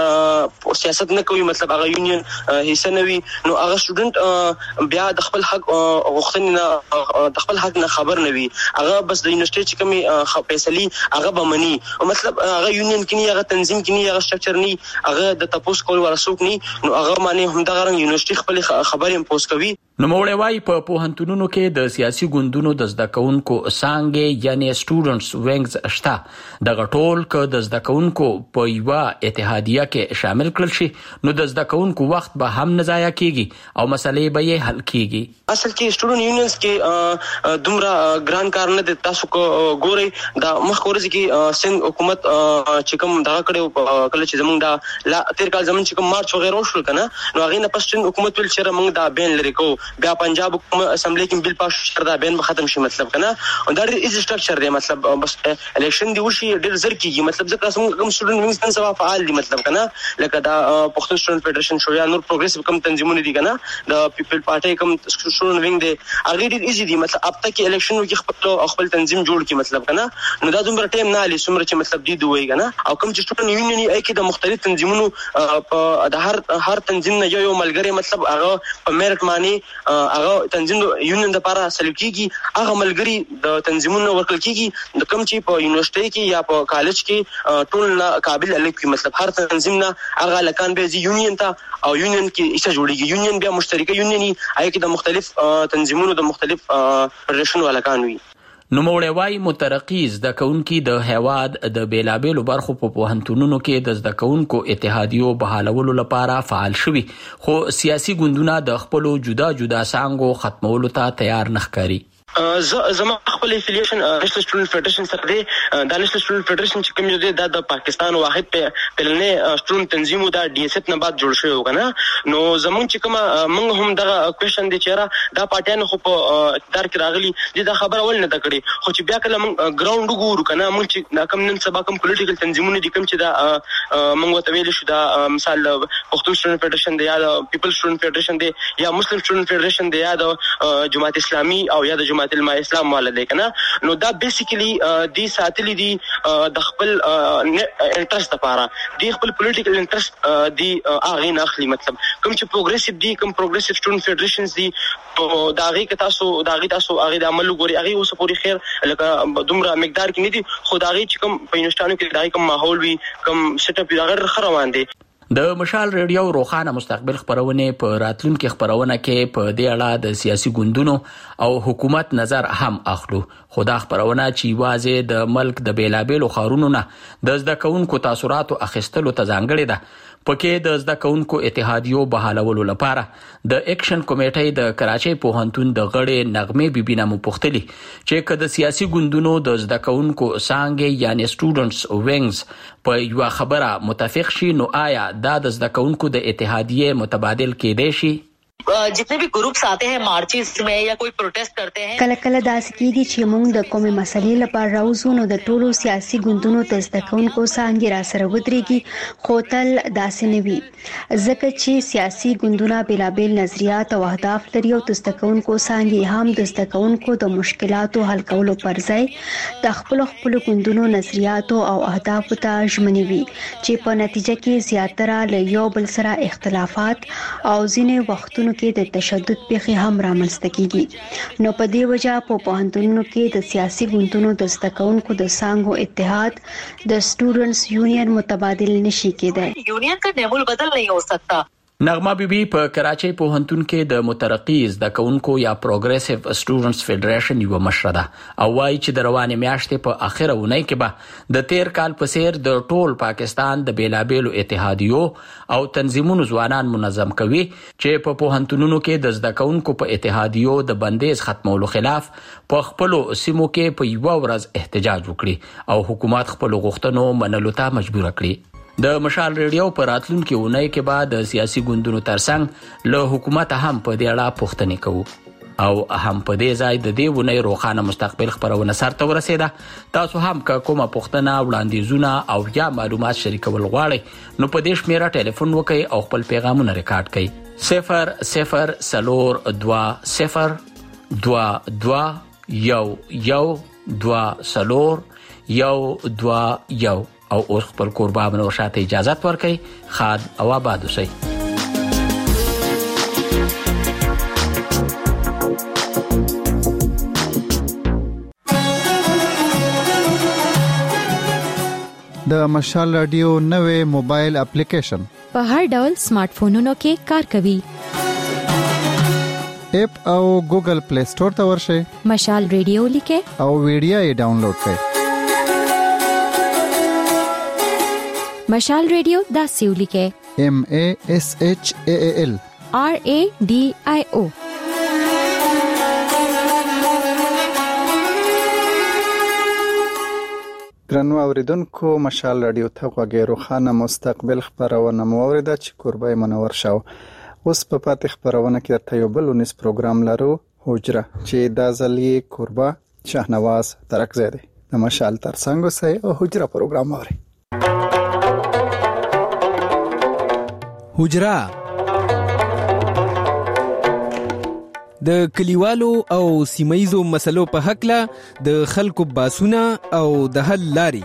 خپل سیاست نه کوي مطلب هغه یونین حصہ نه وي نو هغه سټوډنټ بیا د خپل حق غوښتنې نه د خپل حق نه خبر نه وي هغه بس د یونیورسيټي چې کومي فیصله هغه بمني او مطلب هغه یونین کې نه هغه تنظیم کې نه هغه سټرکچر نه هغه د تپوس کول ورسوک نه نو هغه معنی هم دغه رنګ یونیورسيټي خپل خبرې امپوز کوي. نو موړې وايي په پوهنتونونو کې د سیاسي ګوندونو د زده کوونکو څانګې یعنی سټوډنټس وینګز شته د غټول ک د زده کوونکو په یو اتحادیه کې شامل کړل شي نو د زده کوونکو وخت به هم نه ضایع کیږي او مسلې به یې حل کیږي. اصل کې سټوډنټ یونینز کې دومره ګران کار نه دي. تاسو کو ګوري دا مخکورځ کې سند حکومت چې کوم دا کړو کله چې زمونږ دا تیر کال زمون چې کوم مارچ وغیرہ وشول کنه نو هغه نه پس حکومت ول چې موږ دا بین لري کو بیا پنجاب اسمبلی کې بل پاس شردا بین ختم شي مطلب کنه او دا ډیر ایزی سټرکچر دی مطلب بس الیکشن دی وشي ډیر زر کیږي مطلب ځکه څنګه کوم سټوډنټ وینګز نن سبا فعال دي مطلب کنه لکه دا پښتون سټوډنټ فدریشن شو یا نور پروګریسیو کوم تنظیمونه دي کنه د پیپل پارټي کوم سټوډنټ وینګ دی هغه ډیر ایزی دي مطلب اب تک الیکشن کې خپل خپل تنظیم جوړ کی مطلب کنه نو دا دومره ټیم نه لې سمره چې مطلب دی دوی کنه او کوم چې سټوډنټ یونین یې کې د مختلف تنظیمونو د هر هر تنظیم نه یو ملګری مطلب هغه په میرټ معنی هغه تنظیم یونین د لپاره سلیکټ کیږي هغه ملګری د تنظیمونو ورکل کیږي د کوم چې په یونیورسيټي کې یا په کالج کې ټول نه قابل الک مطلب هر تنظیم نه هغه لکان به یونین ته او یونین کې ایسه جوړیږي یونین بیا مشترکه یونینی هغه کې د مختلف تنظیمونو د مختلف فدریشن ولکان وي. نو موړې وايي مترقي زده کوونکي د هیواد د بیلابېلو برخو په پوهنتونونو کې د زده کوونکو اتحادیو بحالولو لپاره فعال شوي خو سیاسي ګوندونه د خپلو جدا جدا څانګو ختمولو ته تیار نه ښکاري. زما خپل افیلیشن نېشنل سټوډنټ فدریشن سره دی. دا نېشنل سټوډنټ فدریشن چې کوم یو دی د پاکستان واحد په پلنې سټوډنټ تنظیم دا ډي اس اف نه بعد جوړ شوی وکنه نو زمون چې کوم موږ هم دغه کوېشن دی چې را دا پارټیان خو په اقتدار کې راغلي دا خبره ول نه تکړي خو چې بیا کله موږ ګراوند وګورو کنه موږ چې کوم نن سبا کوم پولیټیکل تنظیمونه دي کوم چې دا موږ وته ویل شو دا مثال پښتون سټوډنټ فدریشن دی یا پیپل سټوډنټ فدریشن دی یا مسلم سټوډنټ فدریشن دی یا د جماعت اسلامي او یا د جماعت اسلام والا دی کنه نو دا بیسیکلی دی ساتلی دی د خپل انټرست لپاره دی خپل پولیټیکل انټرست دی اغه نه اخلي مطلب کوم چې پروګریسیو دی کوم پروګریسیو سټوډنټ فدریشنز دی دا غي که تاسو دا غي تاسو هغه د عمل ګوري هغه اوس پوری خیر لکه دومره مقدار کې نه دي خو دا غي چې کوم په یونیورسيټانو کې دا کوم ماحول وي کوم سیټ اپ دا غیر خروان دي. د مشال ریډیو روخانه مستقبل خبرونه په راتلونکو خبرونه کې په دې اړه د سیاسي ګوندونو او حکومت نظر هم اخلو خو دا خبرونه چې واځي د ملک د بیلابېلو خارونو نه د زده کوونکو تاثیرات اخیستلو ته ځانګړې ده پکې د زده کوونکو اتحادیو بحالولو لپاره د اکشن کمیټې د کراچۍ پوهنتون د غړي نغمه بیبینا مو پوښتلي چې کله د سیاسي ګوندونو د زده کوونکو څانګې یعنی سټوډنټس وینګز په یو خبره متفق شي نو آیا دا د زده کوونکو د اتحادیه متبادل کېدای شي؟ जितने भी ग्रुप्स आते हैं मार्चेस में या कोई प्रोटेस्ट करते हैं کله کله داسې کېږي چې موږ د کومې مسلې لپاره راوځو نو د ټولو سیاسي ګوندونو د زده کوونکو څانګې را سره ودرېږي خو تل داسې نه وي ځکه چې سیاسي ګوندونه بېلابېل نظریات او اهداف لري او د زده کوونکو څانګې هم د زده کوونکو د مشکلاتو حل کولو پر ځای د خپلو خپلو ګوندونو نظریاتو او اهدافو ته ژمنې وي چې په نتیجه کې زیاتره له یو بل سره اختلافات او ځینې وختونو کې د تشدد پیښې هم رامنځته کیږي نو په دې وجه په پوهنتونونو کې د سیاسي ګوندونو د زده کوونکو د څانګو اتحاد د سټوډنټس یونین متبادل نشي کېدای. یونین کا نعمل بدل نہیں ہو سکتا. نغمه بیبي په کراچۍ پوهنتون کې د مترقي زده کوونکو یا پروګریسیو سټوډنټس فدریشن یو مشره ده او وايي چې د روانې میاشتې په اخره ونۍ کې به د تیر کال په څیر د ټول پاکستان د بیلابېلو اتحادیو او تنظیمونو ځوانان منظم کوي چې په پوهنتونونو کې د زده کوونکو په اتحادیو د بندیز ختمولو خلاف په خپل سیمو کې په یو ورځ احتجاج وکړي او حکومت خپل غوښتنو منلو ته مجبور کړي. د مشال ریډیو پر راتلونکو اونۍ کې بعد د سیاسي ګوندونو ترڅنګ له حکومت هم په دې اړه پوښتنې کوو او هم په دې ځای د دې ونې روخانه مستقبل خبرونه سره ورسېده. تاسو هم که کومه پوښتنه وړاندیزونه او یا معلومات شریکول غواړئ نو په دې شمیره ټلیفون وکړئ او خپل پیغامونه ریکارډ کړئ صفر صفر سلور دوا صفر دوا دوا یو یو دوا سلور یو دوا یو او اوس خپل قربا منور شاته اجازه ورکړي. خاد او آباد اوسئ. د مشال رادیو نوې موبایل اپلیکیشن په هر ډول سمارټ فونونو کې کار کوي. اپ او ګوګل پلی سٹور ته ورشئ. مشال رادیو لیکه او ویډیو یې ډاونلوډ کړئ. مشال رادیو دا سیو لیکه M A S H A A L R A D I O. ګرانو اوریدونکو، مشال رادیو ته غوږی روخانه مستقبل خبرونه مو اوریده چې قربای منور شو. اوس په پاتې خبرونه کې درته یو بل ونیس پروګرام لرو، حجره، چې دا ځلې قربا شاهنواز ترکزی دی. د مشال ترڅنګ اوسئ او حجره پروګرام اورئ. حجره د کلیوالو او سیمایزو مسلو په حق له د خلکو باسونه او د حل لاري.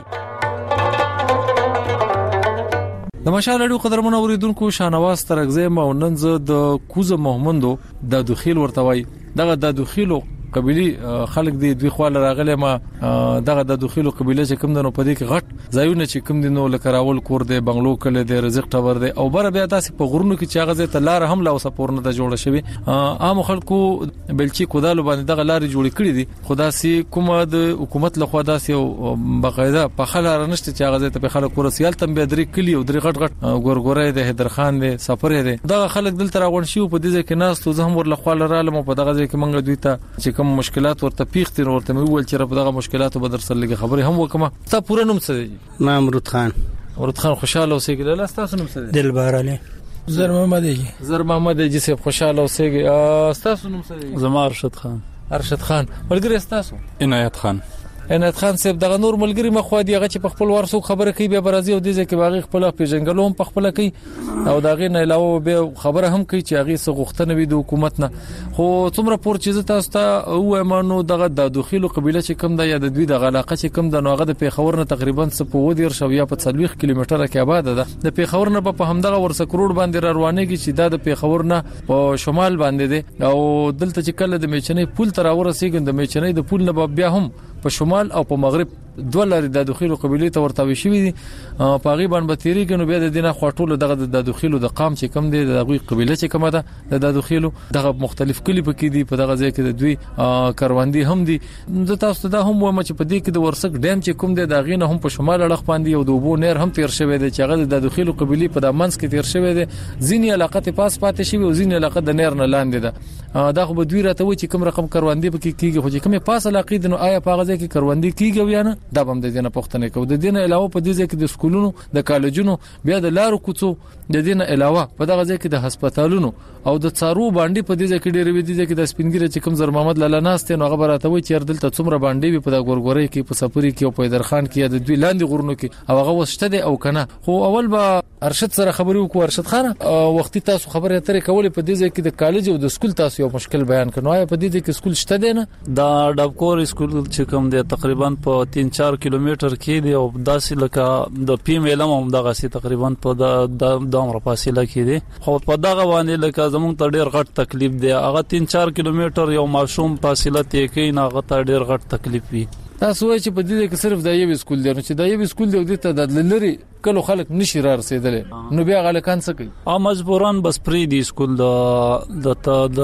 د مشال رادیو قدرمن اوریدونکو، شاهنواز ترکزی ما نن زه د کوزه محمدو د دخیل ورتوي دغه د دخیلو قبيلي خلک دی دوی خواله راغله ما دغه د دخیلو قبيله چې کوم دنو پدې کې غټ ځایونه چې کوم دنو لکه راول کور دی، بنگلو کله دی، رزق ټاور دی او بر بیا تاسو په غرونو کې چې هغه ته لار هم لا وسپورنه د جوړه شوی. عام خلکو بلچی کودالو باندې دغه لارې جوړې کړې دي. خدا سي کومه د حکومت له خوا داسې بقاعده په خلاره نشته چې هغه ته په خلک ورسیال تم به درې کلی او درې غټ غټ ګورګورې د حیدرخان دی، سفر دی. دغه خلک دلته راغون شي په دې ځکه ناس ته زهم ور لخوا لرالم په دغه ځکه منګه دوی ته چې کوم مشکلات ورته پیښتين ورته ویل چې رب دغه مشکلاتو به در سره لګي خبرې هم وکما. تا پوره نوم څه دی؟ ما امرود خان. امرود خان، خوشاله اوسئ. ګل تاسو نوم څه دی؟ دلبار علي. زر محمد جی. زر محمد جی صاحب، خوشاله اوسئ. تاسو نوم څه دی؟ زما ارشد خان. ارشد خان. ملګری تاسو؟ عنایت خان. عنایت خان صاحب، دغه نور ملګری مخوا دی هغه چې په خپل ورسو خبره کوي به برازي او د ځکه باغی خپل پیژنګلو هم په خپل کوي او داغه نه علاوه به خبره هم کوي چې هغه څه غوښتنه وي د حکومت نه. خو څومره پور چې تاسو ته او امانو دغه د دخیلو قبيله چې کوم د یا د دوی د علاقه چې کوم د نوغه د پیښور نه تقریبا څه په ودیر شو یا په څلويخ کیلومتره کې آباد ده. د پیښور نه په همدغه ورسه کروڑ باندې روانېږي چې د پیښور نه په شمال باندې ده او دلته چې کله د میچنې پول تر ورسېږي د میچنې د پول نه بیا هم په شمال او په مغرب دوه لارې د دخیلو قبيله ته ورتاوي شوې دي. په غیبان به تیریږي نو بیا د دینه خاطول دغه د دخیلو د قام چې کم دي د غوي قبيله چې کومه ده د دخیلو دغه مختلف کلی پکې دي. په دغه ځای کې د دوی کاروندي هم دي. د تاسو ته هم و چې په دې کې د ورسک ډیم چې کوم دي د غینه هم په شمال اړخ باندې او د وبو نیر هم تیر شوی دی چې هغه د دخیلو قبيله په د منځ کې تیر شوی دی. ځینی علاقه ته پاس پاتې شوی او ځینی علاقه د نیر نه لاندې ده. دا خو به دوی راته و چې کوم رقم کاروندي پکې کیږي خو چې کومه پاس علاقې د نو آیا په غزه کې کاروندي کیږي یا نه دا هم د دینه پښتنه کو. د دینه علاوه په دې ځکه د سکولونو د کالجونو بیا د لارو کوڅو د دینه علاوه په دغه ځکه د هسپتالونو او د څارو باندې په دې ځکه ډېر وی دي چې د سپینګری چې کوم زر محمد لاله ناست نو هغه براته وي چې دلته څومره باندې په د ګورګورې کې په سفري کې او په درخان کې د دوی لاندې غرونو کې او هغه وسته دي او کنه. خو اول به ارشد سره خبرې وکړو. ارشد خان، وختي تاسو خبرې اترې کولې په دې ځکه د کالج او د سکول تاسو یو مشکل بیان کړو. آیا په دې ځکه سکول شته دی نه؟ دا ډبکور سکول چې کوم دی تقریبا په تین چار کیلومتر کې دی او داسې لکه د پی ام علم هم دغه سي تقریبا په د د عمر فاصله کې دی. خو په دغه باندې لکه زموږ ته ډیر غټ تکلیف دی. هغه تین چار کیلومتر یو ماشوم فاصله ته کې نه هغه ته ډیر غټ تکلیف وي. تاسو وایئ چې په دې کې صرف د یو سکول دی نو چې د یو سکول دی د ته د لری کله خلک نشي را رسیدل نو بیا غلکان څه کوي؟ ا مجبوران بس پری دی سکول د د د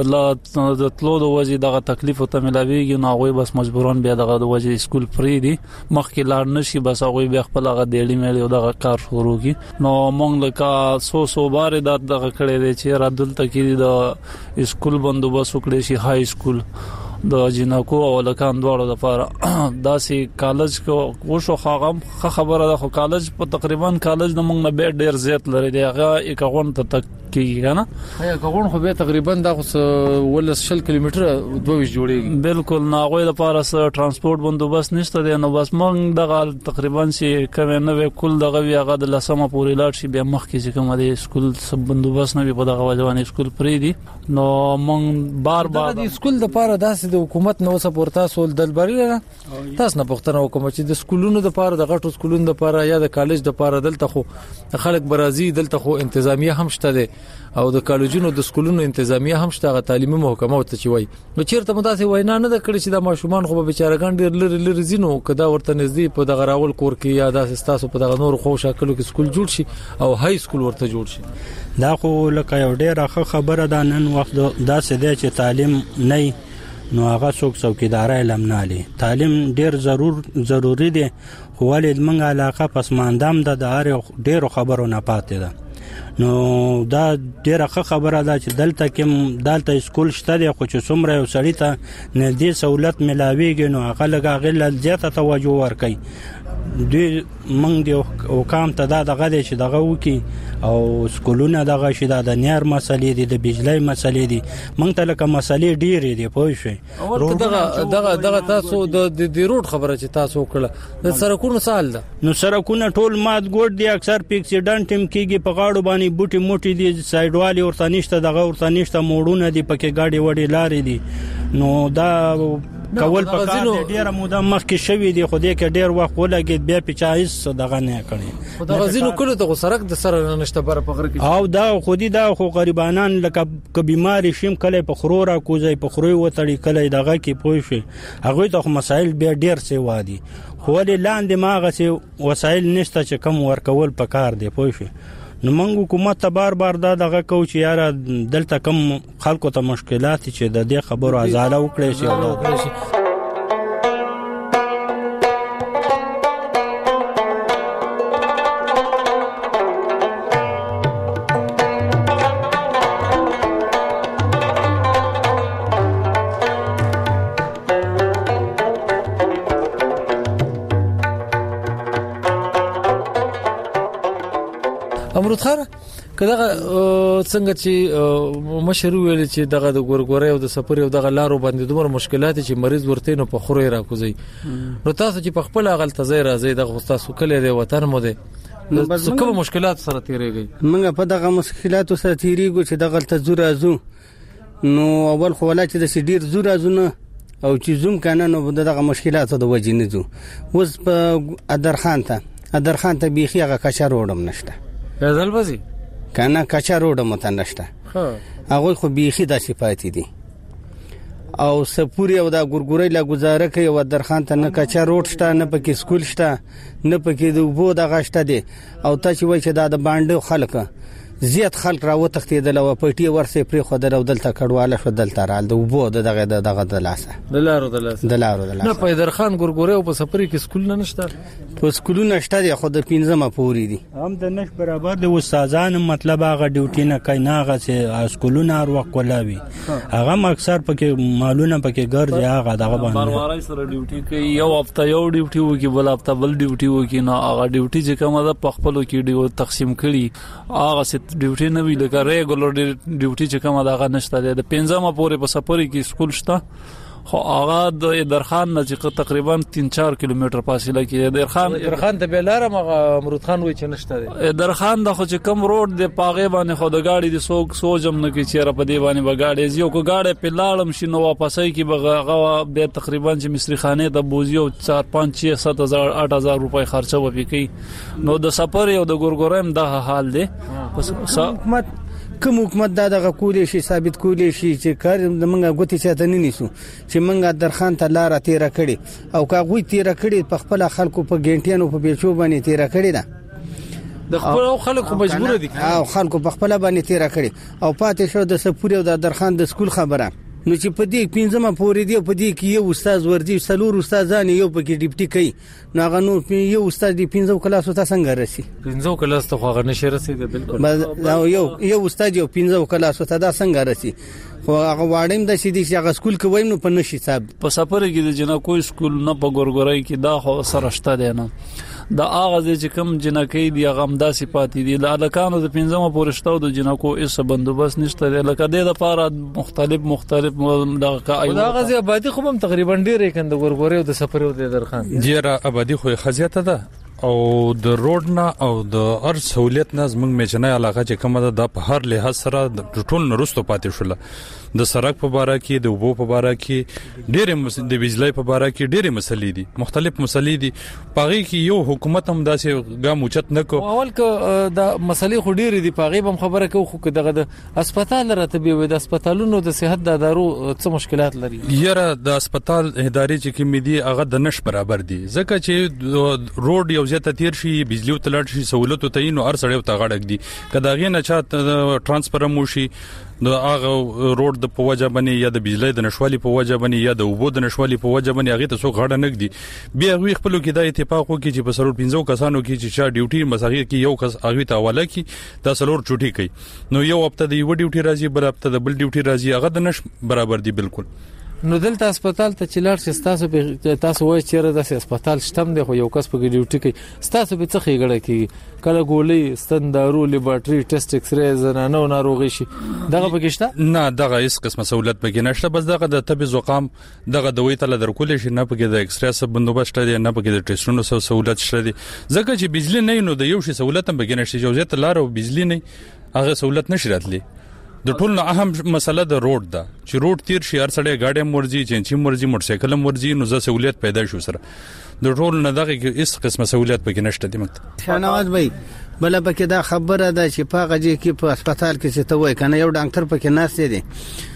د تلو د وجې دغه تکلیف ته ملاويږي نو هغه بس مجبوران بیا دغه د وجې سکول پری دی مخکې لاړ نشي بس هغه بیا خپل هغه دیلی مېل او دغه کار شروع کی. نو مونږ لکه سو سو بار د دغه کړي دی چې را دلته کې د سکول بندوبست وکړي شي های سکول د جنکو او لکان دواړو لپاره. داسې کالج کو وشو خاغم خبره ده خو کالج په تقریبا کالج د موږ نه به ډیر زیات لري دی هغه یکغون ته کیږي کنه یا غون خو به تقریبا دا ولس شل کیلومتر دوه جوړیږي بالکل ناغوی لپاره س ترانسپورت بندوبست نشته دی نو بس مونږ دغه تقریبا چې کوم نه وی کول دغه وی هغه د لسمه پورې لاړ شي بیا مخکې چې کوم د سکول سب بندوبست نه وي په دغه وجوان سکول پرې دي نو مونږ بار بار د سکول د لپاره داسې د حکومت نو سپورتا سول دلبري نه تاسو نه پښتنه وکم چې د سکولونو د لپاره د غټو سکولونو د لپاره یا د کالج د لپاره دلته خو خلک برازي دلته خو انتظامیه هم شته دي او د کالجونو د سکولونو انتظامیه هم شته غ تعلیمي محکمه ته چوي نو چیرته مداسه وینا نه د کړی چې د ماشومان خو به بیچارهګان ډیر لری لری زینو کدا ورته نږدې په دغه راول کور کې یا د استاسو په دغه نور خو شکلو کې سکول جوړ شي او های سکول ورته جوړ شي دا خو لکه یو ډیره خبره ده نن وخت دا څه دی چې تعلیم نه نو هغه څوک څوکیدار علم نه لري تعلیم ډیر ضرور ضروری دی خو ولې موږ علاقه پسماندام ده د هر ډیرو خبرو نه پاتې ده نو دا ډیره خبره ده چې دلته کې دلته سکول شته دی خو چې څومره یو سړی ته نږدې سہولت ملاويږي نو هغه لږه غل زیاته توجه ورکړي دوی موږ دی حکام ته دا دغه دی چې دغه وکي او سکولونه دغه شي د نیر مسلې دي د بجلی مسلې دي موږ ته لکه مسلې ډېرې دي پوه شئ او دغه دغه دغه تاسو د د روډ خبره چې تاسو کړه د سرکونو سال ده نو سرکونه ټول مات ګوډ دي اکثر په اکسیډنټ هم کیږي په غاړو باندې بوټي موټي دي سایډ والی ورته نشته دغه ورته نشته موړونه دي پکې گاډي وړي لارې دي نو دا کول په کار ډیره موده مخکې شوی دی خو دې کې ډیر وخت ولګید بیا په چایس دغه نه کړی خو دغه زینو کله ته سرک د سره نشته بر په غره کې او دا خو دې دا خو غریبانان لکه ک بیماری شیم کله په خرورا کوزي په خروي وتړي کله دغه کې پوه شي هغه ته مسائل بیا ډیر سی وادي خو ولې لاندې ماغه سي وسایل نشته چې کم ورکول په کار دی پوه شي نو موږ حکومت ته بار بار دا دغه کو چې یاره دلته کم خلکو ته مشکلات چې د دې خبرو ازاله وکړي شي او وکړي شي امرود خان کله څنګه چې مشر ویل چې دغه د ګورګوري او د سفر او دغه لارو باندې دومره مشکلات چې مریض ورته نو په خوري راکوزي نو تاسو چې په خپل غلط ځای راځي دغه تاسو کله د وطن مو دي نو کوم مشکلات سره تیریږي موږ په دغه مشکلات سره تیریږو چې دغه ته زور ازو نو اول خو ولا چې د سډیر زور ازونه او چې زوم کنه نو دغه مشکلات د وجې نه زو وس په ادر خان ته ادر خان ته بيخي هغه کچا روډم نشته غزل بزي کنه کچا روډم ته نشته هغه خو بيخي د صفات دي او سپوري او دا ګورګوري لا گزاره کوي او درخان ته نه کچا روډ شته نه پکې سکول شته نه پکې د وبو د غشته دي او ته چې وای چې دا د باندې خلک زیات خلک راو تختیدل او پټي ورسې پرې خو درو دلته کډواله شو دلته رال د وبو دغه دغه د لاسه د لارو د لاسه د لارو د لاسه نه پیدر خان ګورګوري او په سفري کې سکول نه نشته په سکولونه شته دي خو د پینځمه پوری دي هم د نش برابر د استادانو مطلب هغه ډیوټي نه کوي نه هغه سکولونه هر وخت کولاوي هغه اکثر پکې مالونه پکې ګرځي هغه دغه باندې بارمارای سره ډیوټي کوي یو هفته یو ډیوټي وکي بل هفته بل ډیوټي وکي نه هغه ډیوټي چې کومه ده په خپل کې ډیو تقسیم کړي هغه ست ډیوټي نه وی لکه ریګولر ډیوټي چې کومه دغه نشته د پنځمه پورې په سفر کې سکول شته خو هغه د درخان نه چې تقریبا تین چار کیلومتر فاصله کې درخان درخان ته بلاره مغه امرود خان وای چې نشته دی درخان د خو چې کم روډ د پاغه باندې خو د گاډي د سوق سوجم نه کې چیرې په دی باندې بغاډي زیو کو گاډي په لاړم شي نو واپسای کې بغه به تقریبا چې مصری خانه د بوزیو چار پنځه شش سات هزار آټ هزار روپۍ خرچه وبې کوي نو د سفر یو د ګورګورم د حال دی پس حکومت کوم حکومت دا دغه کولې شي ثابت کولې شي چې کار د منګه غوتی چاته نه نیسو چې منګه درخان ته لار تیر کړي او کا غوي تیر کړي په خپل خلکو په ګنټیانو په بیچو باندې تیر کړي دا د خپل خلکو مجبور دي او خلکو په خپل باندې تیر کړي او پاتې شو د سپوري او د درخان د سکول خبره نو چې په دې پنځمه پورې دی په دې کې یو استاد ورځي سلور استادان یو پکې ډیپټي کوي نو هغه نو یو استاد دی پنځو کلاسو ته څنګه رسي پنځو کلاس ته هغه نشي رسیدي بالکل یو یو استاد یو پنځو کلاسو ته دا څنګه رسي خو هغه واړم د سیدي چې هغه سکول کوي نو په نشي صاحب په سفر کې د جنا کوئی سکول نه په ګورګورای کې دا خو سره شته دی نه د اغاز چې کم جنکې دی هغه همدا صفات دي د الکانو د پنځمه پورشتو د جنکو ایس بندوبست نشته لکه د لپاره مختلف مختلف دغه ایو دا غزي آبادی خو هم تقریبا ډېر کند ګورګوري او د سفر او د درخان جره آبادی خو خزیاته ده او د روډ نه او د هر سہولت نه زمنګ میچنه علاقه چې کومه ده د په هر لحاظ سره د ټول نرستو پاتې شول د سړک په باره کې د وبو په باره کې ډېر د بجلی په باره کې ډېر مسلې دي مختلف مسلې دي پاغي کې یو حکومت هم داسې ګام اوچت نکو اول ک د مسلې خو ډېر دي پاغي هم خبره کو خو دغه د هسپتال راتبي وي د هسپتالونو د صحت د ادارو څه مشکلات لري یره د هسپتال ادارې چې کوم دي هغه د نش برابر دي ځکه چې روډ یو ځته تیر شي بجلی او تلړ شي سہولت ته نو هر سړی ته غړک دي کدا غي نه چا ترانسفر مو شي د هغه روډ د پوجا باندې یا د بجلی د نشوالي په وجه باندې یا د وبو د نشوالي په وجه باندې هغه ته څو غړ نه کړي بیا غوي خپل کې د اتفاق وکړي چې په سرور پنځو کسانو کې چې چا ډیوټي مساغیر کې یو کس هغه ته حواله کړي د سلور چټي کوي نو یو هفته د یو ډیوټي راځي بل هفته د بل ډیوټي راځي هغه د نش برابر دي بالکل نو دلته هسپتال ته چلار چې تاسو به تاسو وایي چې د هسپتال شتم دی خو یو کس په ډیوټي کوي تاسو به څه خېګړه کوي کله ګولې ستندارو لیبارټري ټیسټ ایکس ری زنانه او ناروغي شي دغه پکښته نه دغه هیڅ قسمه سہولت پکې نشته بس دغه د طب زقام دغه دوی ته درکول شي نه پکې د ایکس ری سب بندوبست دی نه پکې د ټیسټونو سره سہولت شته دي ځکه چې بجلی نه نو د یو شي سہولت هم پکې نشته جو زه ته لار او بجلی نه هغه سہولت نشي راتلی د ټول نه اهم مسله د روډ ده چې روډ تیر شي هر سړی گاډي مرزي چنچي مرزي موټر سایکل مرزي نو زه سہولت پیدا شو سره د ټول نه دغه هیڅ قسمه سہولت پکې نشته دی مکتب شنواز بھائی بل پکې دا خبره ده چې پاغه جې کې په هسپتال کې څه ته وای کنه یو ډاکټر پکې ناشته دي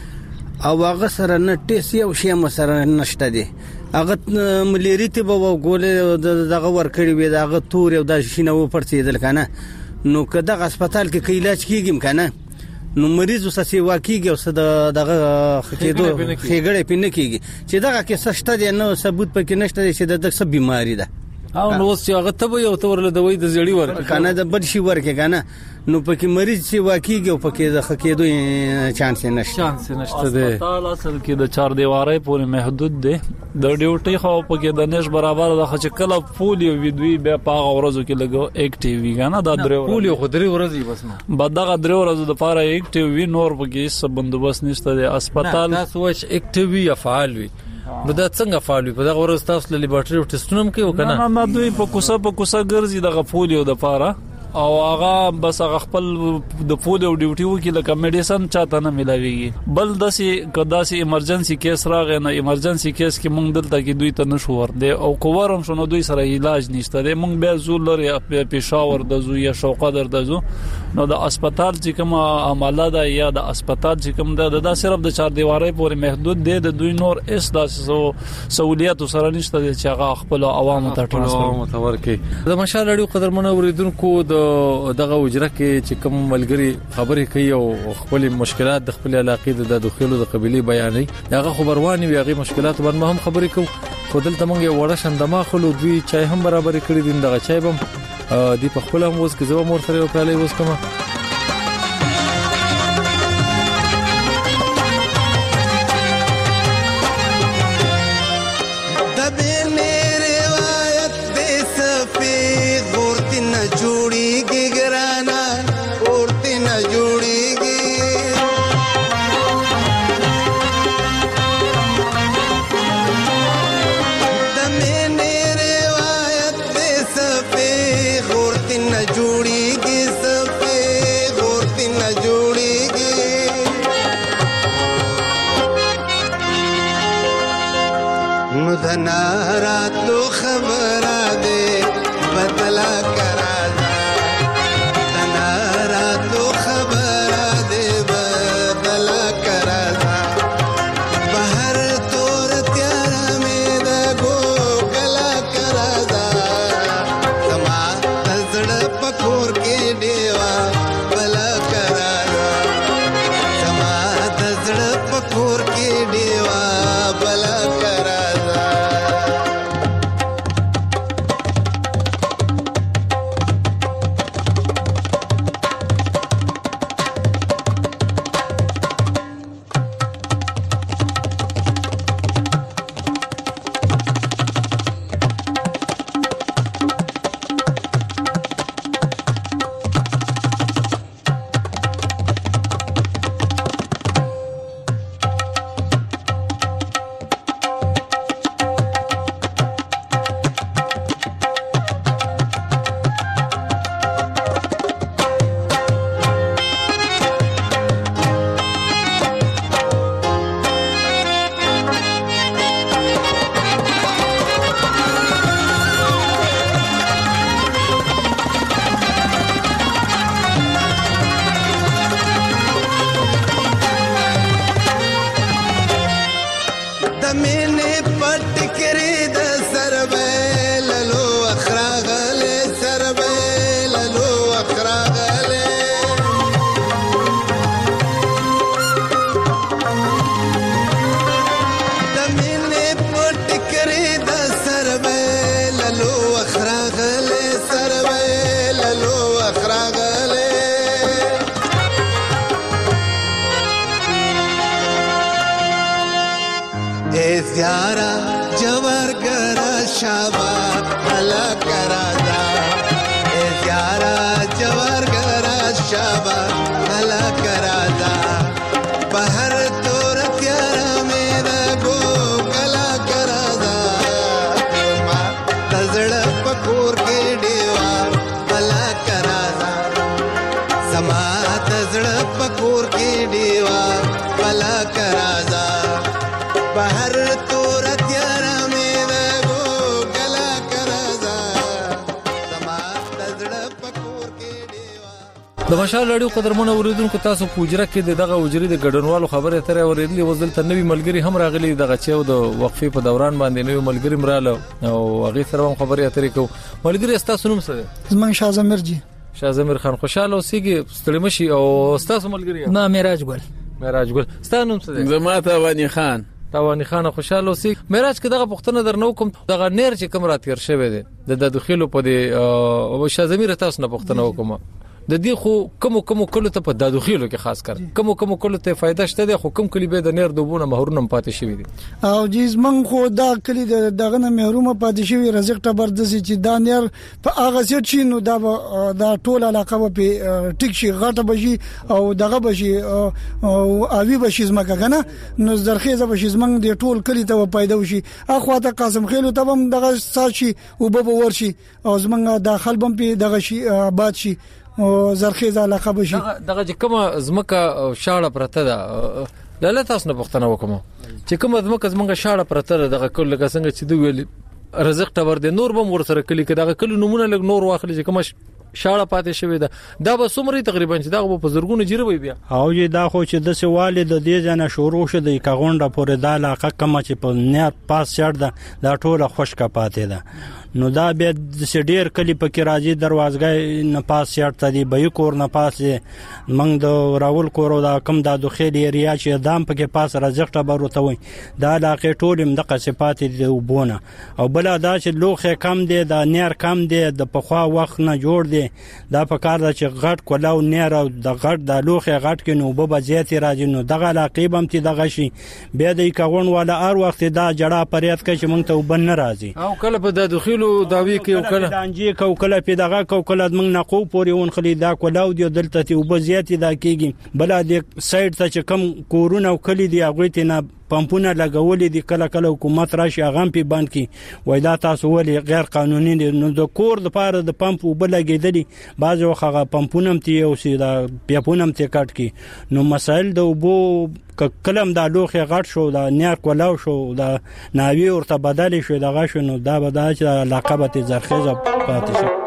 او هغه سره نه ټیس یو شی مسره نشته دي هغه ملیری ته به ګولې دغه ور کړی وي دغه تور یو د شینه و پړڅېدل کنه نو کله هسپتال کې علاج کیږم کنه نو مریض وسه واکیږي او صد دغه خېدو خېګړې پینې کیږي چې دغه کې سشته دي نو ثبوت پکې نشته چې د دغه بیماری ده او نو چې هغه ته یو تور له دوی د زړی ور کنه د بد شي ورکه کنه نو پکې مریض چې واکیږي او پکې د خېدو چانس نشته چانس نشته ده هسپتال اصل کې د چار دیوارې پورې محدود دي د ډیوټي خو پکې د نش برابر د خچ کله پولیو ویدوی به پاغه ورځو کې لګو اکټیو وی کنه دا درې پولیو خو درې ورځې بس نه بدغه درې ورځو د پاره اکټیو وی نور پکې څه بندوبست نشته د هسپتال تاسو وچ اکټیو وی فعال وي بدا څنګه فعال وي په دغه ورځ تاسو له لیبارټري او ټیسټونو کوي کنه نه نه دوی په کوسه په کوسه ګرځي دغه پولیو د پاره او هغه بس هغه خپل د پولیو ډیوټي وکي لکه میډیسن چاته نه ملاويږي بل داسې کداسې ایمرجنسي کیس راغی نه ایمرجنسي کیس کې مونږ دلته کې دوی ته نشو ورده او کوورم شنو دوی سره علاج نشته دی مونږ به زول لري پېښور د زو یا شوقدر د زو نو د هسپتال چې کوم عمله ده یا د هسپتال چې کوم ده دا صرف د چار دیوارې پورې محدود دی د دوی نور اس داسې سہولیات سره نشته دی چې هغه خپل عوامو ته ټرانسفر متور کوي د مشال اړیو قدرمنو اوریدونکو د دغه وجره کې چې کوم ملګری خبرې کوي او خپل مشکلات د خپل علاقې د داخلو د قبيله بیانې هغه خبروانی وي هغه مشکلات باندې هم خبرې کوي خو دلته موږ یو وړه شندما خلو دوی چای هم برابر کړی دي دغه چای بم دی په خپل هم وس کې زو مور سره وکړلې وس کومه نارات لو خبره ده بدلا کرا للو اخراغله यारा जवर करा शाबा भला करा दा ए यारा जवर करा शाबा भला करा दा बहर तोर त्यारा मेरा गो कला करा दा मा तजड़ पकोर के देवा भला करा दा समा तजड़ पकोर के देवा भला करा दा बहर तोर त्यारा मेरा गो गला करा दा समा तजड़ पकोर के देवा د مشال رادیو قدرمن اوریدونکو تاسو پوجره کې دغه وجري د ګډنوالو خبره تر اوریدلې وزل تنوي ملګری هم راغلي دغه چې د وقفې په دوران باندې نوې ملګری مراله او هغه سره هم خبرې اترې کو ملګری تاسو نوم څه زمون شازمیر جی شازمیر خان خوشاله اوسېږي ستړي مشي او تاسو ملګری ما معراج ګل معراج ګل تاسو نوم څه زما ته ونی خان توانی خان خوشاله اوسې معراج کې دغه پښتنه درنو کوم دغه نیر چې کوم را تیر شوی دی د داخلو په دی او شازمیر تاسو نه پښتنه وکم د دې خو کوم کوم کلو ته په داخلو کې خاص کر کوم کوم کلو ته فائدہ شته دی خو کوم کلی به د نیر دوبونه محروم پاتې شوی دي او جیز من خو دا کلی دغه نه محروم پاتې شوی رزق تبردسي چې دا نیر په هغه څه چې نو دا دا ټول علاقه په ټیک شي غټه بشي او دغه بشي او اوی بشي زمکه کنه نو زرخیزه بشي زمنګ دی ټول کلی ته پیدا وشي اخو ته قاسم خیلو ته هم دغه ساشي او به ورشي او زمنګ داخل بم په دغه شي آباد شي او زرخیزه علاقه بشي دغه کوم زمکه شاړه پرته ده لاله تاسو نه پښتنه وکم چې کوم زمکه زمنګ شاړه پرته ده دغه کله څنګه چې دی ویل رزق تبر دي نور بم ور سره کلی کې دغه کله نمونه لګ نور واخلي چې کوم شاړه پاتې شوی ده دا به سمري تقریبا چې دا په زرګونو جریوي بیا او یی دا خو چې د سوال د دې ځنه شروع شو د کاغونډه پورې د علاقه کما چې په نه پاس چړ ده دا ټوله خوشکا پاتې ده نو دا به د سډیر کلی په کې راځي دروازګای نه پاس چړ ته دی به کور نه پاس منګ د راول کور دا کم د داخلي ایریا چې دام په کې پاس رزق ټبر وته وي دا علاقه ټول د قصفات دی وبونه او بل دا چې لوخه کم دی دا نیر کم دی د پخوا وخت نه جوړ دی دا په کار دا چې غټ کولاو نیر او د غټ د لوخه غټ کې نو به زیاتې راځي نو دغه علاقه بم تی دغه شي به د کاغون والا ار وخت دا جړه پریات کې چې مونږ ته وبن ناراضي او کله په د داخلو داوی کې او کله دانجی کو کله په دغه کو کله مونږ نقو پوري ون خلی دا کولاو دی دلته تی وب زیاتې دا کېږي بل د سایډ ته چې کم کورونه او کلی دی هغه ته نه پمپونه لګولې دي کله کله حکومت راشي اغام په باندې کې وای دا تاسو ولې غیر قانوني دي نو د کور د پاره د پمپ وبلګېدلې بعض وخت پمپونم تی او سي دا پیپونم تی کټ کی نو مسائل د وبو کلم د لوخه غټ شو دا نیر کولاو شو دا ناوی ورته بدل شو دغه شو نو دا به دا چې لقب ته زرخیزه پاتې شي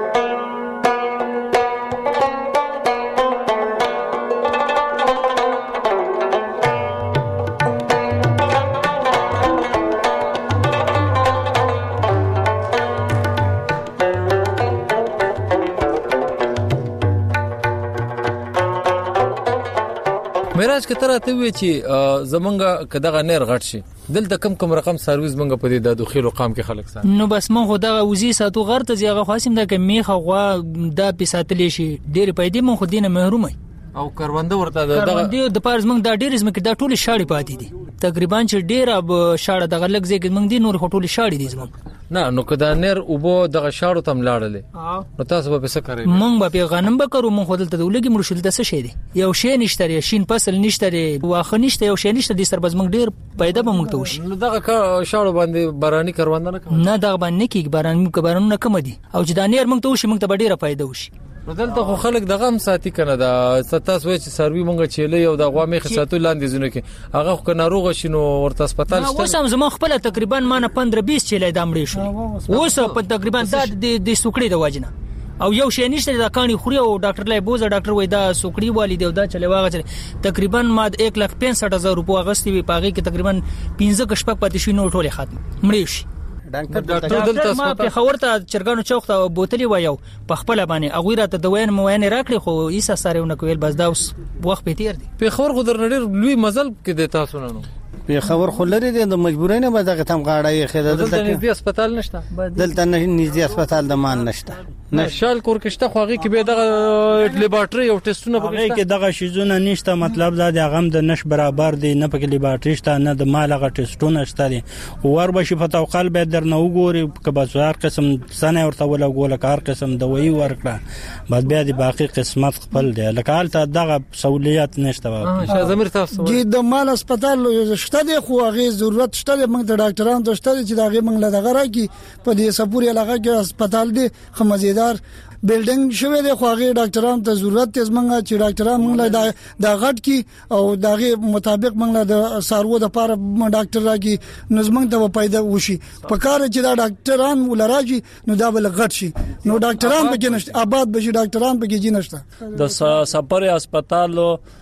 معراج کې تر ته وی چې زمونږه کداغه نیر غټ شي دلته کم کم رقم سرویس منګه په دې د داخلو قام کې خلک سره نو بس مون خو دغه وزي ساتو غرته زیغه خاصم د کمیخه غوا د پیساتلې شي ډېر پیدې مون خو دینه محروم او کرونده ورته دغه کروندې د پارز منګ د ډېر زمکه د ټوله شاړې پاتې دي تقریبا چې ډېر اب شاړه دغه لګ زګ منګ دي نور ټوله شاړې دي زمونږ نه نو کدا نیر او بو دغه شاړو تم لاړلې نو تاسو به څه کوي مونږ به غنم به کرو مونږ خدل ته ولګي مرشل د څه شي دي یو شی نشته شین فصل نشته واخه نشته یو شی نشته د سربز مونږ ډېر پیدا به مونږ ته وشي نو دغه شاړو باندې باراني کرونده نه کوي نه دغه باندې کې باران مونږ باران نه کم دي او چې د نیر مونږ ته وشي مونږ ته ډېر پیدا وشي نو دلته خو خلک دغه هم ساتي کنه دا ستاس وای چې سروي مونږ چيلې او د غوا میخ ساتو لاندې زونه کې هغه خو ناروغ شینو ورته هسپتال شته اوس هم زما خپل تقریبا ما نه پندرہ بیس چيلې دامړې شو اوس په تقریبا د د سوکړې د واجنه او یو شی نشته د کانی خوري او ډاکټر لای بوزه ډاکټر وای دا سوکړی والی دی دا چلے واغه چلے تقریبا ما یک لک پنځه هزار روپیا غستې وی پاغي کې تقریبا پنځه کشپک پاتې شي نو ټوله ختم مړې شي ډاکټر دلته ما په خبر ته چرګانو چوک ته بوتلې وایو په خپل باندې اغوی راته د وین موین راکړي خو ایسا سره ونه کویل بس دا وخت په تیر دی په خبر خو درنډر لوی مزل کې د تاسو نه نو په خبر خلری دي د مجبورۍ نه به دغه تم غاړه یې خېده دلته نږدې هسپتال نشته دلته نږدې هسپتال د مان نشته نشال کور کېشته خو هغه کې به دغه لیبارټري او ټیسټونه هغه کې دغه شیزونه نشته مطلب دا د غم د نش برابر دی نه پکې لیبارټري شته نه د مال هغه ټیسټونه شته دي ور بشي په توقل به در نه وګوري کبه زوار قسم سنه ورته ولا ګول کار قسم دوی ورکړه بعد بیا د باقي قسمت خپل دی لکه حالت دغه سہولیت نشته ها زمير تاسو چې د مال هسپتال شته دی خو هغه ضرورت شته موږ د ډاکټرانو ته شته چې دا هغه موږ له دغه راکی په دې سپوري علاقې کې هسپتال دی خمزیدار بلډینګ شوی دی خو هغه ډاکټرانو ته ضرورت تیز منګه چې ډاکټران موږ له د غټ کی او دغه مطابق موږ له د سارو د پاره ډاکټر راکی نظم ته پیدا وشي په کار چې دا ډاکټران ولراجي نو دا بل غټ شي نو ډاکټران به کې نشته آباد بشي ډاکټران به کې نشته د سپوري هسپتال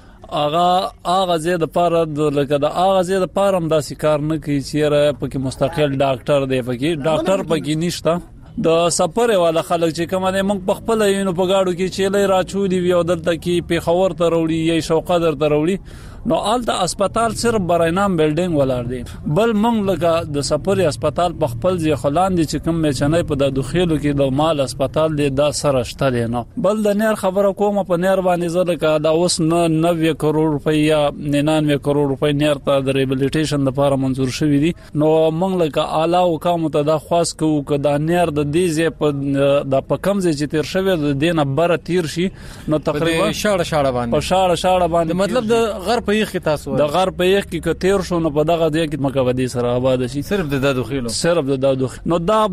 اغه اغه زید پاره د لکه د اغه زید پاره هم داسې کار نه کوي چې پکې مستقل ډاکټر دی پکې ډاکټر پکې نشته د سفر والا خلک چې کومه موږ په خپل یو په گاډو کې چې لې راچولي وي او دلته کې په خور ته وروړي یا شوقه در ته وروړي نو آلته هسپتال صرف برینام بلډینګ ولر دی بل موږ لکه د سفر هسپتال په خپل ځای خلان دي چې کوم میچنې په د دخیلو کې د مال هسپتال دی دا سره شته دی نو بل د نیر خبره کومه په نیر باندې زده کا دا اوس نوي کروڑ روپۍ یا ننانوي کروڑ روپۍ نیر ته د ریبلیټیشن لپاره منزور شوی دي نو موږ لکه اعلی حکام ته دا خاص کوو ک دا نیر د دې ځای په د په کم ځای چې تیر شوی د دینه بر تیر شي نو تقریبا شاړه شاړه باندې په شاړه شاړه باندې مطلب د غر په یخ تاسو د غر په یخ کې تیر شو نو په دغه ځای کې مکودي سره آباد شي صرف د داخلو صرف د داخلو نو دا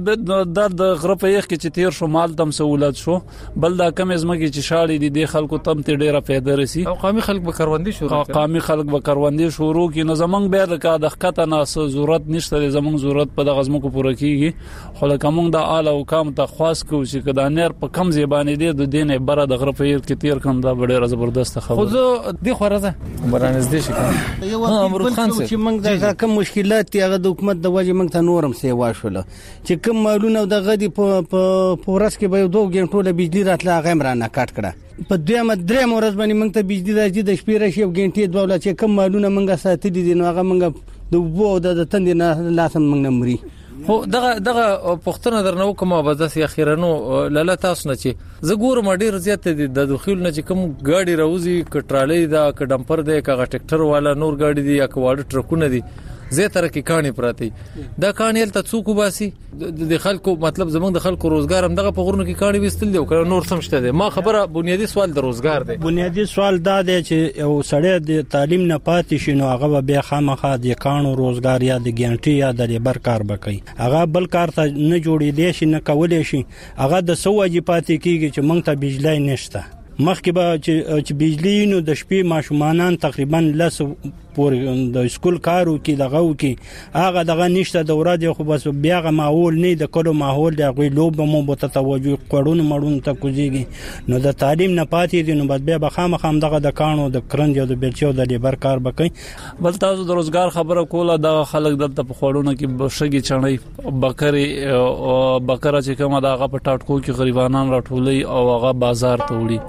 د غر په یخ کې چې تیر شو مال تم سہولت شو بل دا کم از مګي چې شاړې دي د خلکو تم ته ډیره پیدا رسی او قومي خلک به کاروندي شروع قومي خلک به کاروندي شروع کی نو زمنګ به لکه د خطه ناس ضرورت نشته زمنګ ضرورت په دغه زمکو پوره کیږي خو لکه موږ د اعلی حکام ته خاص کو چې کدا نیر په کم زبانه دي د دینه بره د غره په یخ کې تیر کم دا ډیره زبردست خبره خو زه د خورزه مرانز دي شي امرود خان چې موږ د کوم مشکلات دی هغه د حکومت د وجه موږ ته نورم سی واښوله چې کوم مالونه د غدي په پورس کې به دوه غنټو له بجلی راتله غیم را نه کټ کړه په دویمه درې مورز باندې موږ ته بجلی راځي د شپې راشي غنټې دوه چې کوم مالونه موږ ساتلي دي نو هغه موږ د وو د تندې نه لاسم موږ نه مري خو دغه دغه پښتنه درنو کومه وځه سي اخیرانو لاله تاسو نه چې زګور مډیر زیات دي د دخول نه چې کوم ګاډي راوځي کټرالې دا ک ډمپر دی ک ټریکټر والا نور ګاډي دي یا ک واړه ټرکونه دي زه تر کې کہانی پراتی دا کہانی ته څوک وباسي د خلکو مطلب زمونږ د خلکو روزګار هم دغه په غورنو کې کہانی وستل دی او نور سم شته دی ما خبره بنیادی سوال د روزګار دی بنیادی سوال دا دی چې یو سړی د تعلیم نه پاتې شي نو هغه بیا خامخا د کانو روزګار یا د ګنټي یا د لیبر کار وکړي هغه بل کار ته نه جوړې دی شي نه کولای شي هغه د سوجي پاتې کیږي چې مونږ ته بجلی نشته مخکې به چې بجلی نو د شپې ماشومان تقریبا لس پورې د سکول کارو کې دغه کې هغه دغه نشته د ورځې خو بس بیا غو ماحول نه د کلو ماحول د غوي لوب مو بوته توجه کړون مړون ته کوزيږي نو د تعلیم نه پاتې دي نو بس بیا بخامه خام دغه د کانو د کرنج او د بیلچو د لیبر کار وکړي بل تاسو د روزګار خبره کوله د خلک دلته په خوړونو کې بشګي چړې بکری او بکره چې کومه دغه په ټاټکو کې غریبانان راټولي او هغه بازار ته وړي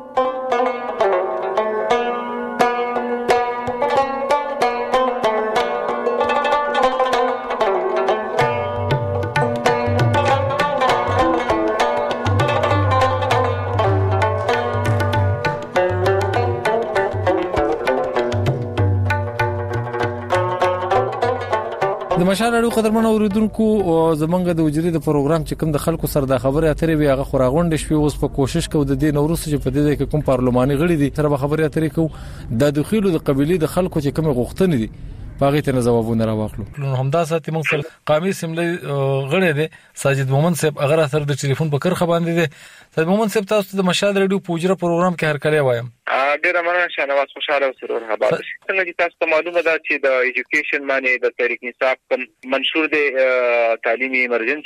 د مشال اړو قدرمن اوریدونکو زمونږ د وجري د پروګرام چې کوم د خلکو سره د خبرې اترې وي هغه خوراغونډ شوي اوس په کوشش کوو د دې نورس چې په دې کې کوم پارلماني غړي دي سره خبرې اترې کوو د دخیلو د قبيله د خلکو چې کوم غوښتنې دي باغې ته جوابونه راوخلو نو همدا ساتي موږ سره قامي سیملې غړي دي ساجد مومن صاحب هغه سره د ټلیفون په کرخه باندې دي ساجد مومن صاحب تاسو د مشال ریډیو پوجره پروګرام کې هر کله وایم ډیره مننه شنواز خوشاله او سرور حباب څنګه چې تاسو ته معلومه ده چې د ایجوکیشن باندې د تحریک انصاف کوم منشور دی تعلیمي ایمرجنسي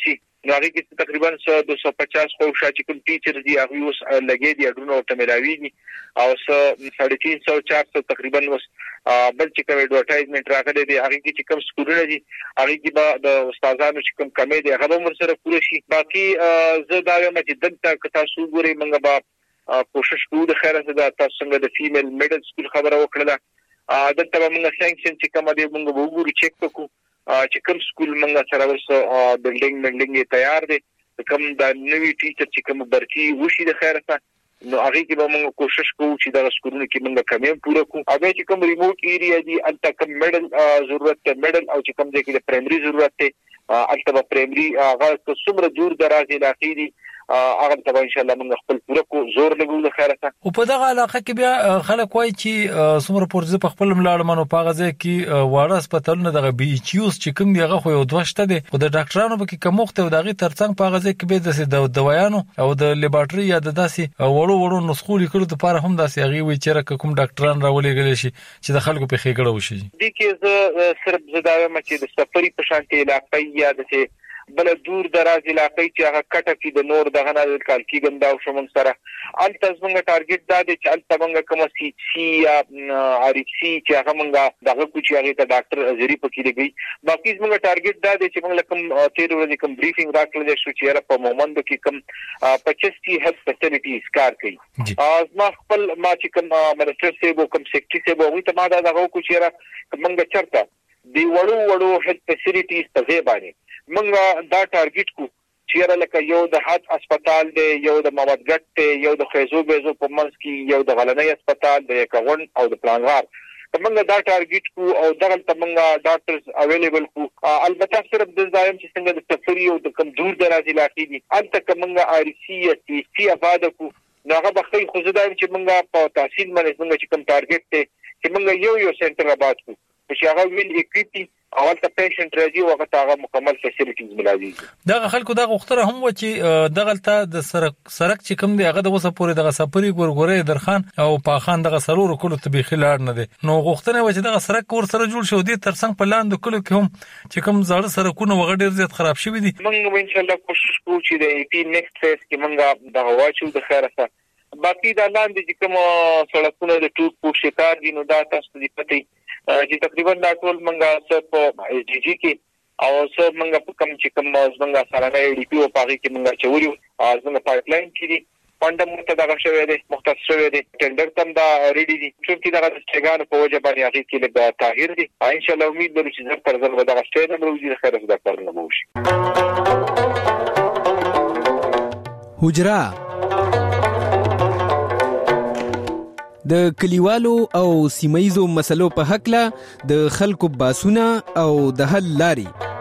نو هغه کې تقریبا دوه سوه پچاس خو شاته کوم ټیچر دی هغه اوس لګي دی اډونو ته ملاويږي او څو تین سو چار سو تقریبا اوس بل چې کوم اډورټایزمنت راغلی دی هغه کې چې کوم سکولونه دي هغه کې به د استادانو چې کوم کمی دی هغه هم سره پوره شي باقي زه دا وایم چې دلته تاسو ګورئ موږ به کوشش کوو د خیره د تاسو څنګه د فیمیل میډل سکول خبره وکړه دلته موږ سانکشن چې کوم دی موږ وګورو چیک وکړو چې کوم سکول موږ سره ورسو بلډینګ بلډینګ تیار دي کوم د نوې ټیچر چې کوم برتی وشي د خیره نو هغه کې به موږ کوشش کوو چې دا سکولونه کې موږ کمې پوره کوو او چې کوم ریموټ ایریا دي الته کوم میډل ضرورت ته میډل او چې کوم ځای کې د پرایمري ضرورت ته الته به پرایمري هغه څومره دور دراز علاقې دي هغه ته ان شاء الله موږ خپل پوره کو زور لګو د خیره او په دغه علاقه کې بیا خلک وایي چې څومره پورځ په خپل ملاړمنو پاغه ځای کې واړه هسپتالونه دغه بي ایچ یوز چې کوم دیغه خو یو دوشته دي خو د ډاکټرانو به کې کموخته او دغه ترڅنګ پاغه ځای کې به د دوايانو او د لیبارټري یا د داسي وړو وړو نسخو لیکلو لپاره هم داسي هغه وی چې کوم ډاکټران راولېګل شي چې د خلکو په خېګړه وشي دي کې زه صرف زداوم چې د سفري په شانتي علاقې یا د بل دور دراز علاقې چې هغه کټه کې د نور دغه نه کال کې ګندا او شومن سره الته څنګه ټارګټ دا دي چې الته څنګه کوم سی سی یا ار ایف سی چې هغه څنګه دغه کوچ هغه ته ډاکټر ازری پکې لګي باقي څنګه ټارګټ دا دي چې موږ کوم تیر ورځې کوم بریفینګ راکړل شو چې را په مومند کې کوم پچاس هیلث فیسیلیټیز کار کوي از ما خپل ما چې کوم منسټر سیبو کوم سیکټری سیبو وي ته ما دا دغه کوچ را موږ چرته دی وړو وړو هیلث فیسیلیټیز په ځای باندې موږ دا ټارګټ کو چې لکه یو د هات هسپتال دی یو د موادګټ دی یو د خیزو بیزو په منځ کې یو د غلنۍ هسپتال دی کون او د پلانوار موږ دا ټارګټ کو او دغه موږ ډاکټرز اویلیبل کو البته صرف د ځایم چې څنګه د سفري او د کم دور دراز علاقې دي البته موږ ار سی سی سی افاده کو ناغه بخې خو زدا چې موږ په تحصیل باندې موږ چې کوم ټارګټ ته چې موږ یو یو سنټر آباد کو چې هغه ویل اکویپی اول ته پیشنټ راځي او هغه هغه مکمل فیسیلیټیز ملازمي دغه خلکو دغه وختره هم و چې دغه ته د سرک سرک چې کوم دی هغه د وسه پورې دغه سفري ګورګورې درخان او پاخان دغه سرور کولو ته به خلار نه دي نو غوښتنه و چې دغه سرک ور سره جوړ شو دي ترڅنګ په لاندې کولو کې هم چې کوم زړه سرکونه وغه ډیر زیات خراب شوی دي موږ ان شاء الله کوشش کوو چې د ای پی نیکسټ فیز کې موږ دغه واچو د خیره سره باقي د لاندې چې کوم سړکونه د ټوک پوښ شکار دي نو دا تاسو دې پته چې تقریبا دا ټول منګه په اس ډي جی کې او سر منګه په کم چې کم منګه سره ای ډي پی او پاره کې منګه چوریو ازمنه پایپ لاین کې دي پاندم متدغه شوی دی مختص شوی دی ټندر تم دا ریډي دي چې دا د استګان په وجه باندې هغه کې له طاهر دي ان شاء الله امید لرو چې زر پر زر ودا غشته د روزي خیر زده کړنه وشي حجرا د کلیوالو او سیمایزو مسلو په حق له د خلکو باسونه او د حل لاري